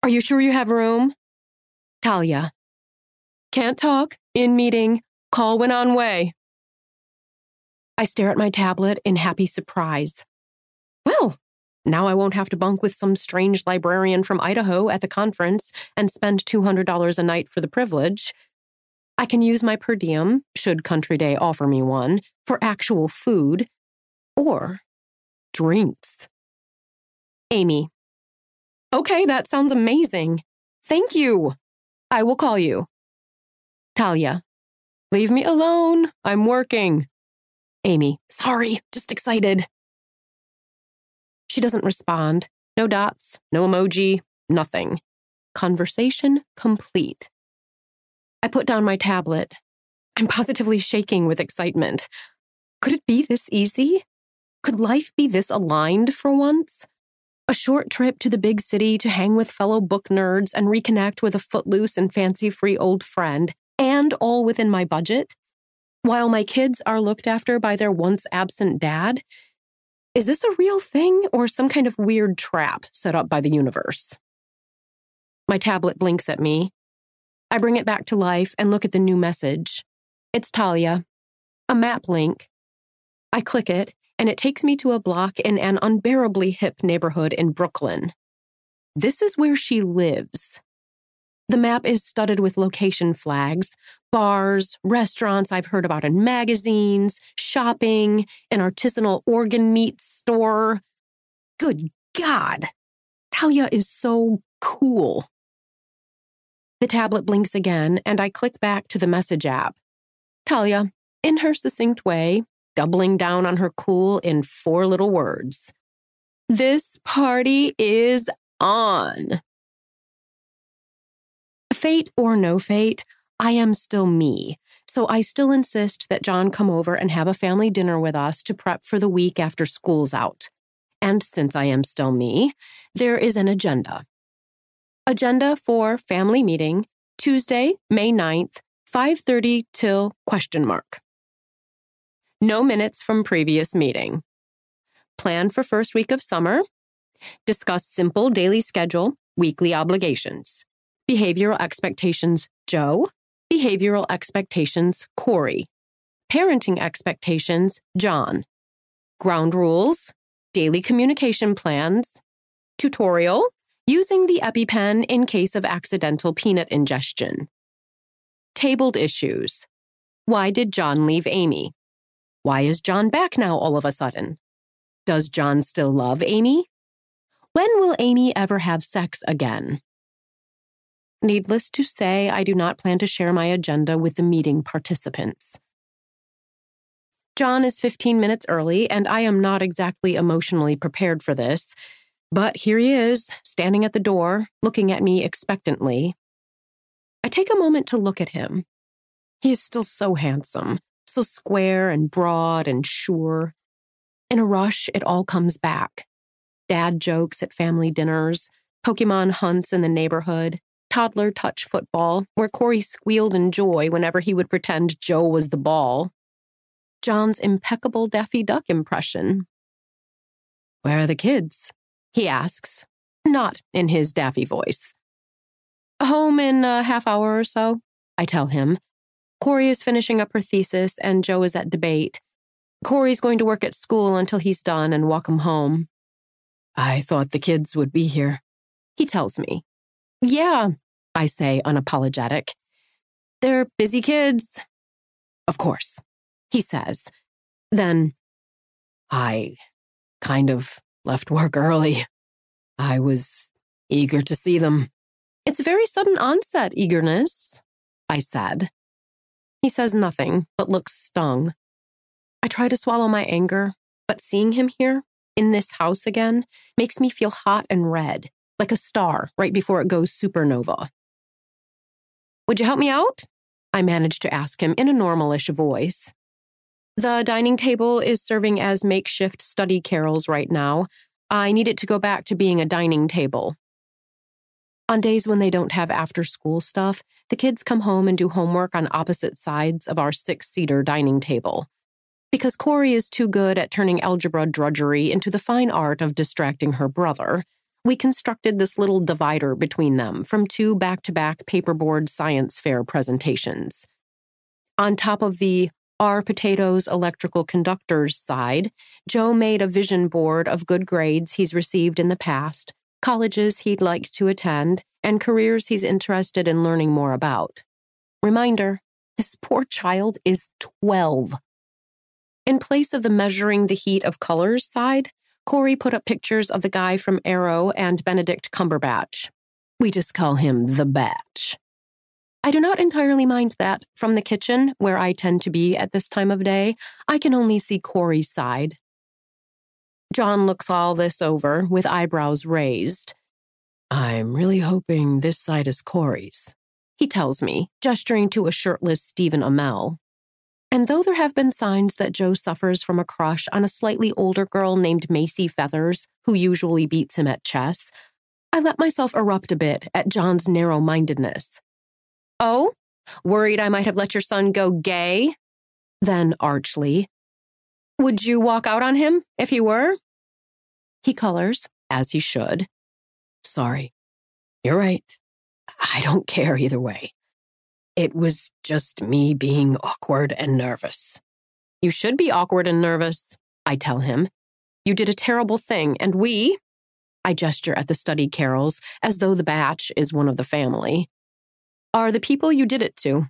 Are you sure you have room? Talia. Can't talk. In meeting. Call when on way. I stare at my tablet in happy surprise. Well, now I won't have to bunk with some strange librarian from Idaho at the conference and spend two hundred dollars a night for the privilege. I can use my per diem, should Country Day offer me one, for actual food or drinks. Amy. Okay, that sounds amazing. Thank you. I will call you. Talia. Leave me alone. I'm working. Amy. Sorry, just excited. She doesn't respond. No dots, no emoji, nothing. Conversation complete. I put down my tablet. I'm positively shaking with excitement. Could it be this easy? Could life be this aligned for once? A short trip to the big city to hang with fellow book nerds and reconnect with a footloose and fancy-free old friend, and all within my budget, while my kids are looked after by their once-absent dad? Is this a real thing or some kind of weird trap set up by the universe? My tablet blinks at me. I bring it back to life and look at the new message. It's Talia. A map link. I click it, and it takes me to a block in an unbearably hip neighborhood in Brooklyn. This is where she lives. The map is studded with location flags, bars, restaurants I've heard about in magazines, shopping, an artisanal organ meat store. Good God! Talia is so cool. The tablet blinks again, and I click back to the message app. Talia, in her succinct way, doubling down on her cool in four little words. This party is on. Fate or no fate, I am still me, so I still insist that John come over and have a family dinner with us to prep for the week after school's out. And since I am still me, there is an agenda. Agenda for family meeting, Tuesday, May ninth, five thirty till question mark. No minutes from previous meeting. Plan for first week of summer. Discuss simple daily schedule, weekly obligations. Behavioral expectations, Joe. Behavioral expectations, Corey. Parenting expectations, John. Ground rules, daily communication plans. Tutorial, using the EpiPen in case of accidental peanut ingestion. Tabled issues. Why did John leave Amy? Why is John back now all of a sudden? Does John still love Amy? When will Amy ever have sex again? Needless to say, I do not plan to share my agenda with the meeting participants. John is fifteen minutes early, and I am not exactly emotionally prepared for this, but here he is, standing at the door, looking at me expectantly. I take a moment to look at him. He is still so handsome, so square and broad and sure. In a rush, it all comes back. Dad jokes at family dinners, Pokemon hunts in the neighborhood, toddler touch football, where Corey squealed in joy whenever he would pretend Joe was the ball. John's impeccable Daffy Duck impression. Where are the kids? He asks, not in his Daffy voice. Home in a half hour or so, I tell him. Corey is finishing up her thesis and Joe is at debate. Corey's going to work at school until he's done and walk him home. I thought the kids would be here, he tells me. Yeah, I say, unapologetic. They're busy kids. Of course, he says. Then, I kind of left work early. I was eager to see them. It's very sudden onset eagerness, I said. He says nothing, but looks stung. I try to swallow my anger, but seeing him here, in this house again, makes me feel hot and red, like a star right before it goes supernova. Would you help me out? I managed to ask him in a normalish voice. The dining table is serving as makeshift study carrels right now. I need it to go back to being a dining table. On days when they don't have after-school stuff, the kids come home and do homework on opposite sides of our six-seater dining table. Because Corey is too good at turning algebra drudgery into the fine art of distracting her brother, We constructed this little divider between them from two back-to-back paperboard science fair presentations. On top of the Are Potatoes Electrical Conductors side, Joe made a vision board of good grades he's received in the past, colleges he'd like to attend, and careers he's interested in learning more about. Reminder, this poor child is twelve. In place of the measuring the heat of colors side, Corey put up pictures of the guy from Arrow and Benedict Cumberbatch. We just call him the Batch. I do not entirely mind that from the kitchen, where I tend to be at this time of day, I can only see Corey's side. John looks all this over with eyebrows raised. I'm really hoping this side is Corey's, he tells me, gesturing to a shirtless Stephen Amell. And though there have been signs that Joe suffers from a crush on a slightly older girl named Macy Feathers, who usually beats him at chess, I let myself erupt a bit at John's narrow-mindedness. Oh? Worried I might have let your son go gay? Then archly, would you walk out on him if he were? He colors, as he should. Sorry. You're right. I don't care either way. It was just me being awkward and nervous. You should be awkward and nervous, I tell him. You did a terrible thing, and we, I gesture at the study Carols as though the Batch is one of the family, are the people you did it to.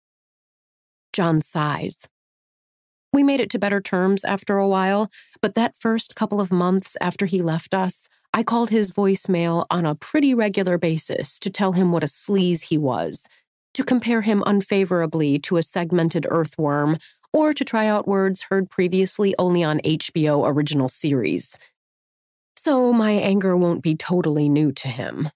John sighs. We made it to better terms after a while, but that first couple of months after he left us, I called his voicemail on a pretty regular basis to tell him what a sleaze he was, to compare him unfavorably to a segmented earthworm, or to try out words heard previously only on H B O original series. So my anger won't be totally new to him.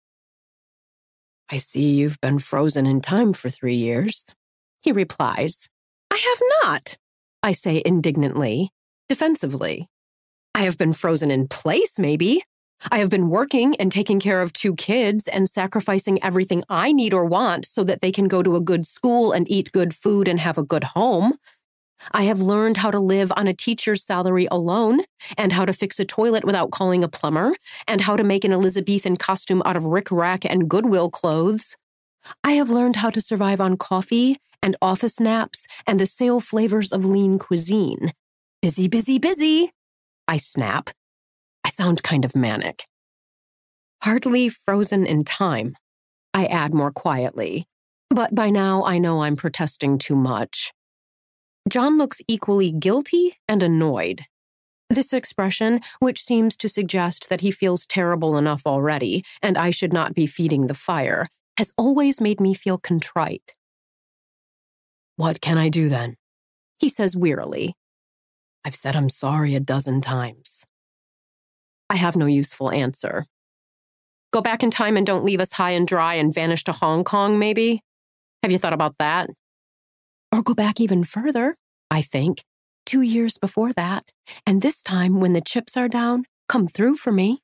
I see you've been frozen in time for three years, he replies. I have not, I say indignantly, defensively. I have been frozen in place, maybe. I have been working and taking care of two kids and sacrificing everything I need or want so that they can go to a good school and eat good food and have a good home. I have learned how to live on a teacher's salary alone, and how to fix a toilet without calling a plumber, and how to make an Elizabethan costume out of rickrack and Goodwill clothes. I have learned how to survive on coffee and office naps and the stale flavors of lean cuisine. Busy, busy, busy, I snap. I sound kind of manic. Hardly frozen in time, I add more quietly, but by now I know I'm protesting too much. John looks equally guilty and annoyed. This expression, which seems to suggest that he feels terrible enough already and I should not be feeding the fire, has always made me feel contrite. What can I do then? He says wearily. I've said I'm sorry a dozen times. I have no useful answer. Go back in time and don't leave us high and dry and vanish to Hong Kong, maybe? Have you thought about that? Or go back even further, I think, two years before that, and this time when the chips are down, come through for me.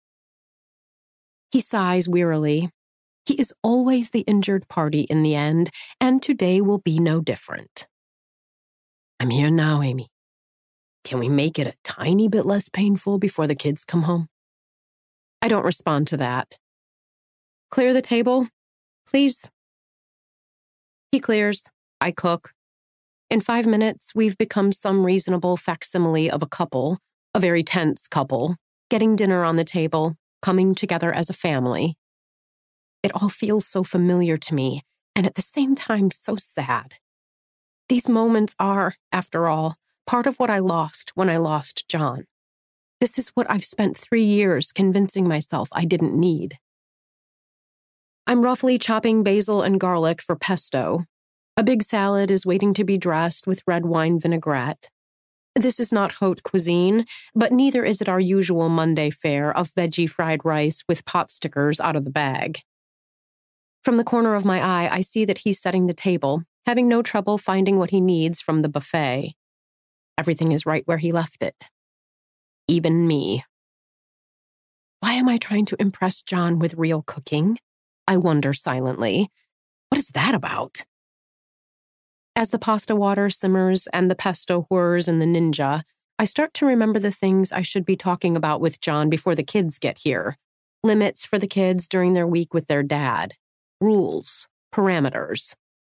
He sighs wearily. He is always the injured party in the end, and today will be no different. I'm here now, Amy. Can we make it a tiny bit less painful before the kids come home? I don't respond to that. Clear the table, please. He clears. I cook. In five minutes, we've become some reasonable facsimile of a couple, a very tense couple, getting dinner on the table, coming together as a family. It all feels so familiar to me, and at the same time so sad. These moments are, after all, part of what I lost when I lost John. This is what I've spent three years convincing myself I didn't need. I'm roughly chopping basil and garlic for pesto. A big salad is waiting to be dressed with red wine vinaigrette. This is not haute cuisine, but neither is it our usual Monday fare of veggie fried rice with pot stickers out of the bag. From the corner of my eye, I see that he's setting the table, having no trouble finding what he needs from the buffet. Everything is right where he left it. Even me. Why am I trying to impress John with real cooking? I wonder silently. What is that about? As the pasta water simmers and the pesto whirs in the Ninja, I start to remember the things I should be talking about with John before the kids get here, limits for the kids during their week with their dad, rules, parameters.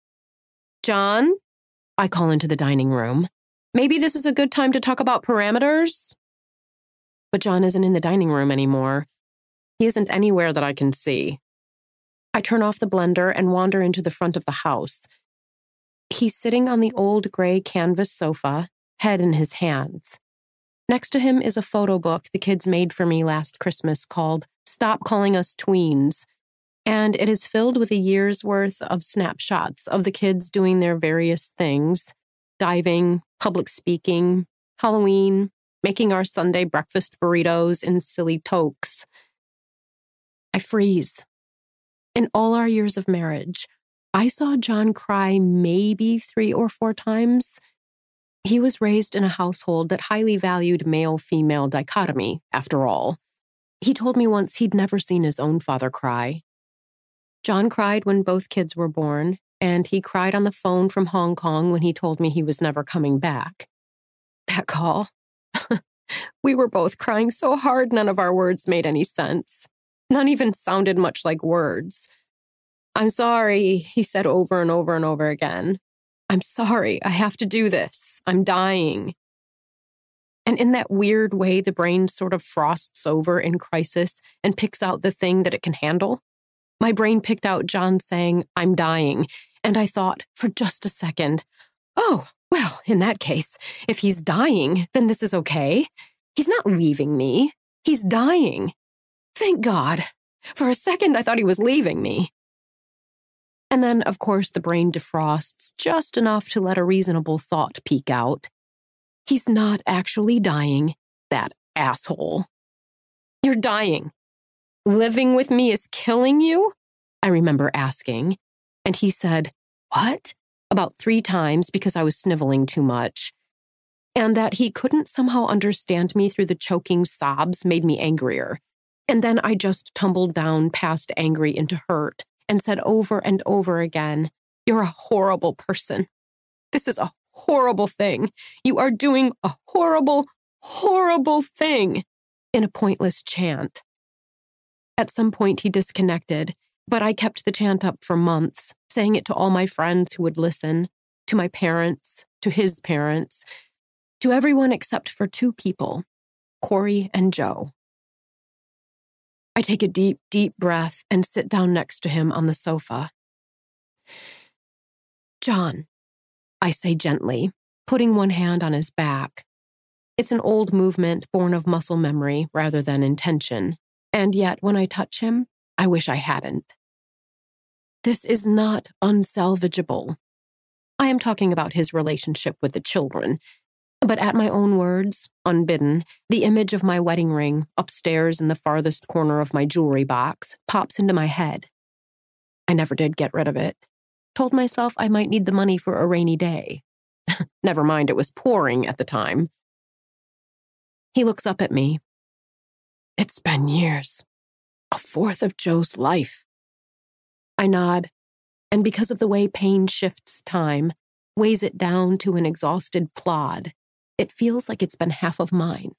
John, I call into the dining room. Maybe this is a good time to talk about parameters? But John isn't in the dining room anymore. He isn't anywhere that I can see. I turn off the blender and wander into the front of the house. He's sitting on the old gray canvas sofa, head in his hands. Next to him is a photo book the kids made for me last Christmas called Stop Calling Us Tweens, and it is filled with a year's worth of snapshots of the kids doing their various things, diving, public speaking, Halloween, making our Sunday breakfast burritos in silly toques. I freeze. In all our years of marriage, I saw John cry maybe three or four times. He was raised in a household that highly valued male-female dichotomy, after all. He told me once he'd never seen his own father cry. John cried when both kids were born, and he cried on the phone from Hong Kong when he told me he was never coming back. That call. We were both crying so hard none of our words made any sense. None even sounded much like words. I'm sorry, he said over and over and over again. I'm sorry, I have to do this. I'm dying. And in that weird way, the brain sort of frosts over in crisis and picks out the thing that it can handle. My brain picked out John saying, I'm dying. And I thought, for just a second, oh, well, in that case, if he's dying, then this is okay. He's not leaving me. He's dying. Thank God. For a second, I thought he was leaving me. And then, of course, the brain defrosts just enough to let a reasonable thought peek out. He's not actually dying, that asshole. You're dying. Living with me is killing you? I remember asking. And he said, what? About three times because I was sniveling too much. And that he couldn't somehow understand me through the choking sobs made me angrier. And then I just tumbled down past angry into hurt and said over and over again, you're a horrible person. This is a horrible thing. You are doing a horrible, horrible thing, in a pointless chant. At some point he disconnected, but I kept the chant up for months, saying it to all my friends who would listen, to my parents, to his parents, to everyone except for two people, Corey and Joe. I take a deep, deep breath and sit down next to him on the sofa. John, I say gently, putting one hand on his back. It's an old movement born of muscle memory rather than intention, and yet when I touch him, I wish I hadn't. This is not unsalvageable. I am talking about his relationship with the children, but at my own words, unbidden, the image of my wedding ring upstairs in the farthest corner of my jewelry box pops into my head. I never did get rid of it. Told myself I might need the money for a rainy day. Never mind, it was pouring at the time. He looks up at me. It's been years. A fourth of Joe's life. I nod, and because of the way pain shifts time, weighs it down to an exhausted plod, it feels like it's been half of mine.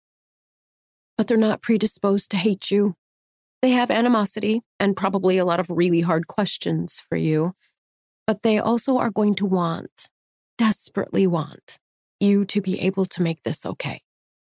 But they're not predisposed to hate you. They have animosity and probably a lot of really hard questions for you. But they also are going to want, desperately want, you to be able to make this okay.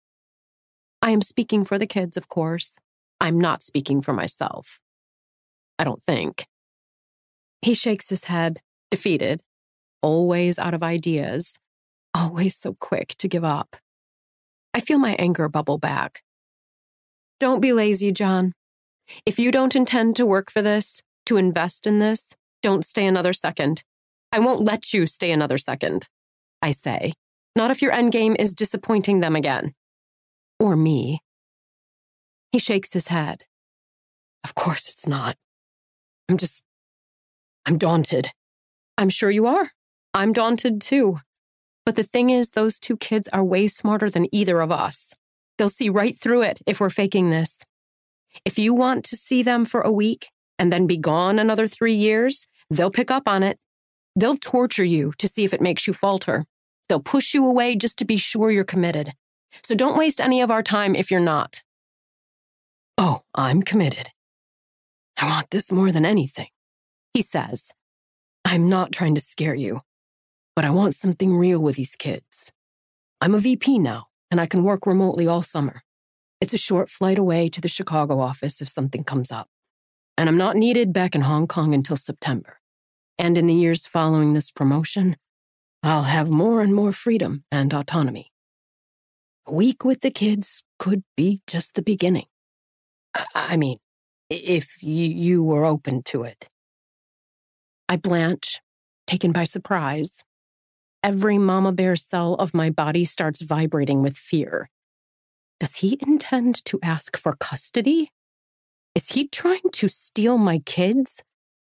I am speaking for the kids, of course. I'm not speaking for myself. I don't think. He shakes his head, defeated, always out of ideas, always so quick to give up. I feel my anger bubble back. Don't be lazy, John. If you don't intend to work for this, to invest in this, don't stay another second. I won't let you stay another second, I say. Not if your endgame is disappointing them again. Or me. He shakes his head. Of course it's not. I'm just... I'm daunted. I'm sure you are. I'm daunted too. But the thing is, those two kids are way smarter than either of us. They'll see right through it if we're faking this. If you want to see them for a week and then be gone another three years, they'll pick up on it. They'll torture you to see if it makes you falter. They'll push you away just to be sure you're committed. So don't waste any of our time if you're not. Oh, I'm committed. I want this more than anything, he says. I'm not trying to scare you, but I want something real with these kids. I'm a V P now, and I can work remotely all summer. It's a short flight away to the Chicago office if something comes up. And I'm not needed back in Hong Kong until September. And in the years following this promotion, I'll have more and more freedom and autonomy. A week with the kids could be just the beginning. I mean, if you were open to it. I blanch, taken by surprise. Every mama bear cell of my body starts vibrating with fear. Does he intend to ask for custody? Is he trying to steal my kids?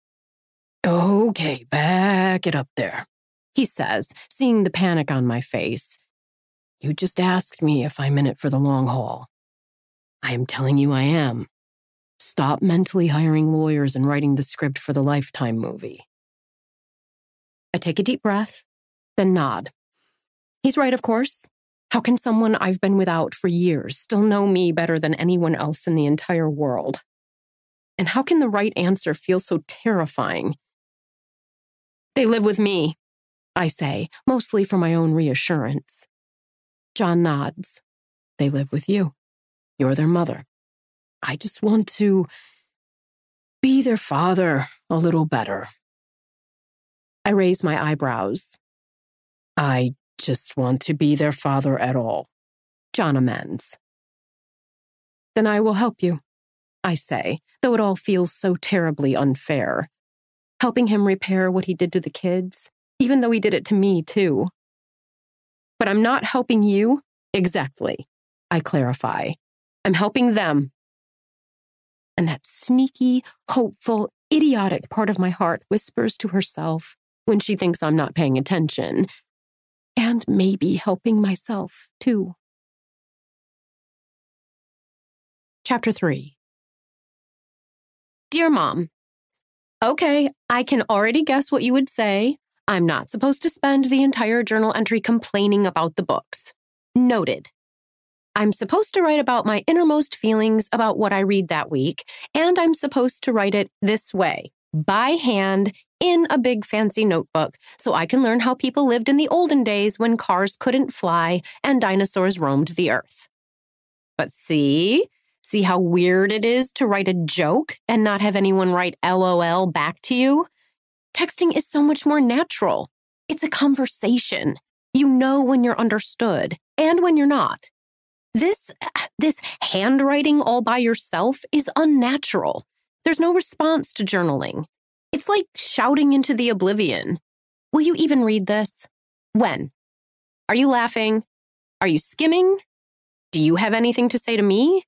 Okay, back it up there, he says, seeing the panic on my face. You just asked me if I'm in it for the long haul. I am telling you I am. Stop mentally hiring lawyers and writing the script for the Lifetime movie. I take a deep breath, then nod. He's right, of course. How can someone I've been without for years still know me better than anyone else in the entire world? And how can the right answer feel so terrifying? They live with me, I say, mostly for my own reassurance. John nods. They live with you. You're their mother. I just want to be their father a little better. I raise my eyebrows. I just want to be their father at all. John amends. Then I will help you, I say, though it all feels so terribly unfair. Helping him repair what he did to the kids, even though he did it to me too. But I'm not helping you exactly, I clarify. I'm helping them. And that sneaky, hopeful, idiotic part of my heart whispers to herself when she thinks I'm not paying attention, and maybe helping myself too. Chapter three. Dear Mom, okay, I can already guess what you would say. I'm not supposed to spend the entire journal entry complaining about the books. Noted. I'm supposed to write about my innermost feelings about what I read that week, and I'm supposed to write it this way, by hand, in a big fancy notebook, so I can learn how people lived in the olden days when cars couldn't fly and dinosaurs roamed the earth. But see? See how weird it is to write a joke and not have anyone write LOL back to you? Texting is so much more natural. It's a conversation. You know when you're understood and when you're not. This, this handwriting all by yourself is unnatural. There's no response to journaling. It's like shouting into the oblivion. Will you even read this? When? Are you laughing? Are you skimming? Do you have anything to say to me?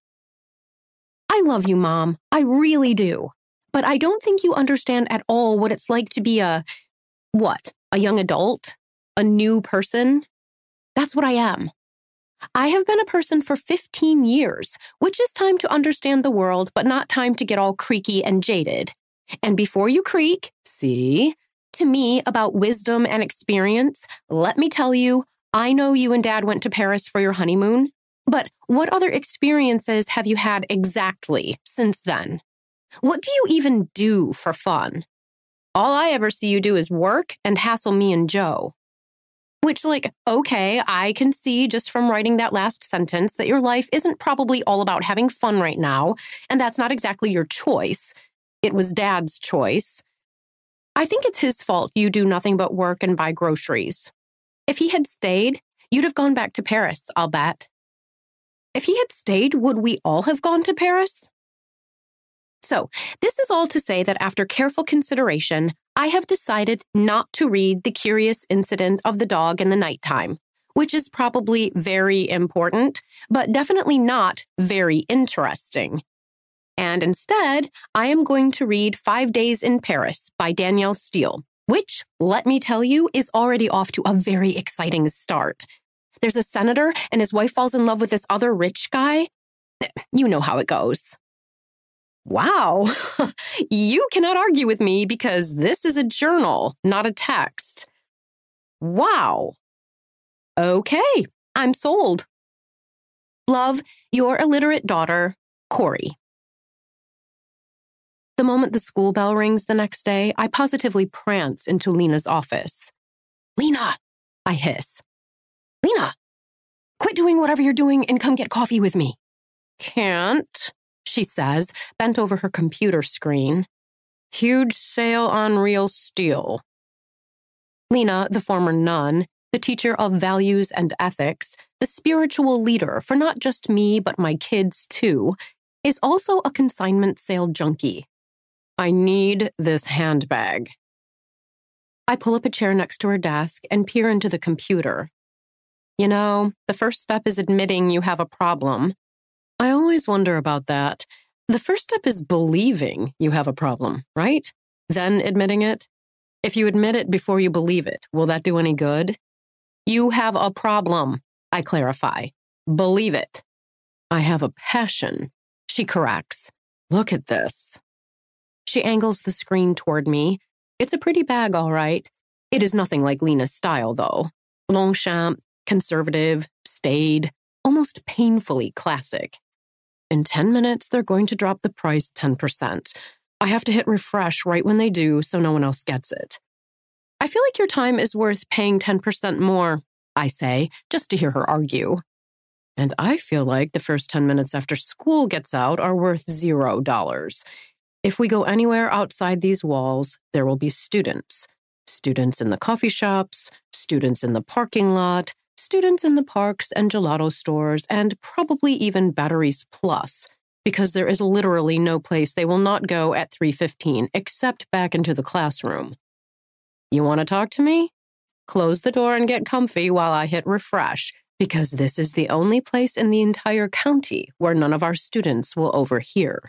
I love you, Mom. I really do. But I don't think you understand at all what it's like to be a, what, a young adult? A new person? That's what I am. I have been a person for fifteen years, which is time to understand the world, but not time to get all creaky and jaded. And before you creak, see, to me about wisdom and experience, let me tell you, I know you and Dad went to Paris for your honeymoon, but what other experiences have you had exactly since then? What do you even do for fun? All I ever see you do is work and hassle me and Joe. Which, like, okay, I can see just from writing that last sentence that your life isn't probably all about having fun right now, and that's not exactly your choice. It was Dad's choice. I think it's his fault you do nothing but work and buy groceries. If he had stayed, you'd have gone back to Paris, I'll bet. If he had stayed, would we all have gone to Paris? So, this is all to say that after careful consideration, I have decided not to read The Curious Incident of the Dog in the Nighttime, which is probably very important, but definitely not very interesting. And instead, I am going to read Five Days in Paris by Danielle Steel, which, let me tell you, is already off to a very exciting start. There's a senator and his wife falls in love with this other rich guy. You know how it goes. Wow, you cannot argue with me because this is a journal, not a text. Wow. Okay, I'm sold. Love, your illiterate daughter, Corey. The moment the school bell rings the next day, I positively prance into Lena's office. "Lena," I hiss. "Lena, quit doing whatever you're doing and come get coffee with me." "Can't," she says, bent over her computer screen. "Huge sale on real steel." Lena, the former nun, the teacher of values and ethics, the spiritual leader for not just me but my kids too, is also a consignment sale junkie. "I need this handbag." I pull up a chair next to her desk and peer into the computer. You know, the first step is admitting you have a problem. I always wonder about that. The first step is believing you have a problem, right? Then admitting it. If you admit it before you believe it, will that do any good? "You have a problem," I clarify. "Believe it." "I have a passion," she corrects. "Look at this." She angles the screen toward me. It's a pretty bag, all right. It is nothing like Lena's style, though. Longchamp, conservative, staid, almost painfully classic. In ten minutes, they're going to drop the price ten percent. I have to hit refresh right when they do so no one else gets it. "I feel like your time is worth paying ten percent more," I say, just to hear her argue. "And I feel like the first ten minutes after school gets out are worth zero dollars. If we go anywhere outside these walls, there will be students. Students in the coffee shops, students in the parking lot, students in the parks and gelato stores, and probably even Batteries Plus, because there is literally no place they will not go at three fifteen except back into the classroom. You want to talk to me? Close the door and get comfy while I hit refresh, because this is the only place in the entire county where none of our students will overhear."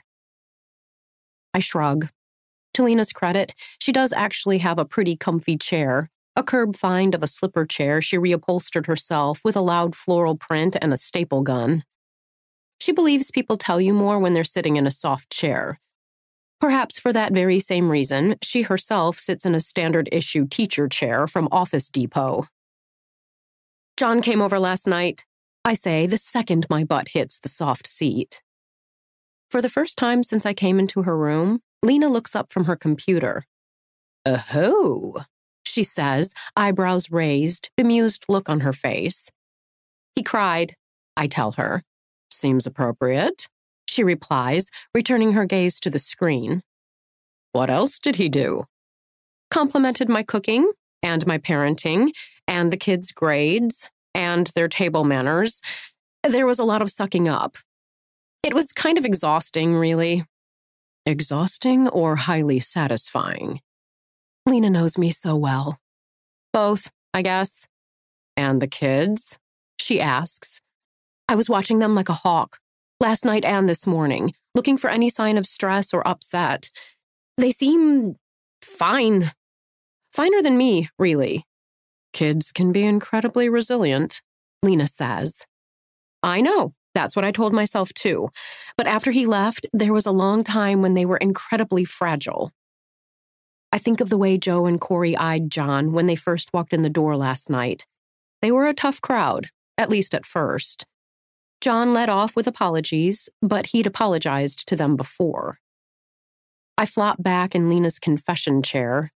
I shrug. To Lena's credit, she does actually have a pretty comfy chair, a curb find of a slipper chair she reupholstered herself with a loud floral print and a staple gun. She believes people tell you more when they're sitting in a soft chair. Perhaps for that very same reason, she herself sits in a standard-issue teacher chair from Office Depot. "John came over last night," I say the second my butt hits the soft seat. For the first time since I came into her room, Lena looks up from her computer. "Oh," she says, eyebrows raised, bemused look on her face. "He cried," I tell her. "Seems appropriate," she replies, returning her gaze to the screen. "What else did he do?" "Complimented my cooking, and my parenting, and the kids' grades, and their table manners. There was a lot of sucking up. It was kind of exhausting, really." "Exhausting or highly satisfying?" Lena knows me so well. "Both, I guess." "And the kids?" she asks. I was watching them like a hawk, last night and this morning, looking for any sign of stress or upset. They seem fine. Finer than me, really. "Kids can be incredibly resilient," Lena says. I know. That's what I told myself too. But after he left, there was a long time when they were incredibly fragile. I think of the way Joe and Corey eyed John when they first walked in the door last night. They were a tough crowd, at least at first. John led off with apologies, but he'd apologized to them before. I flop back in Lena's confession chair,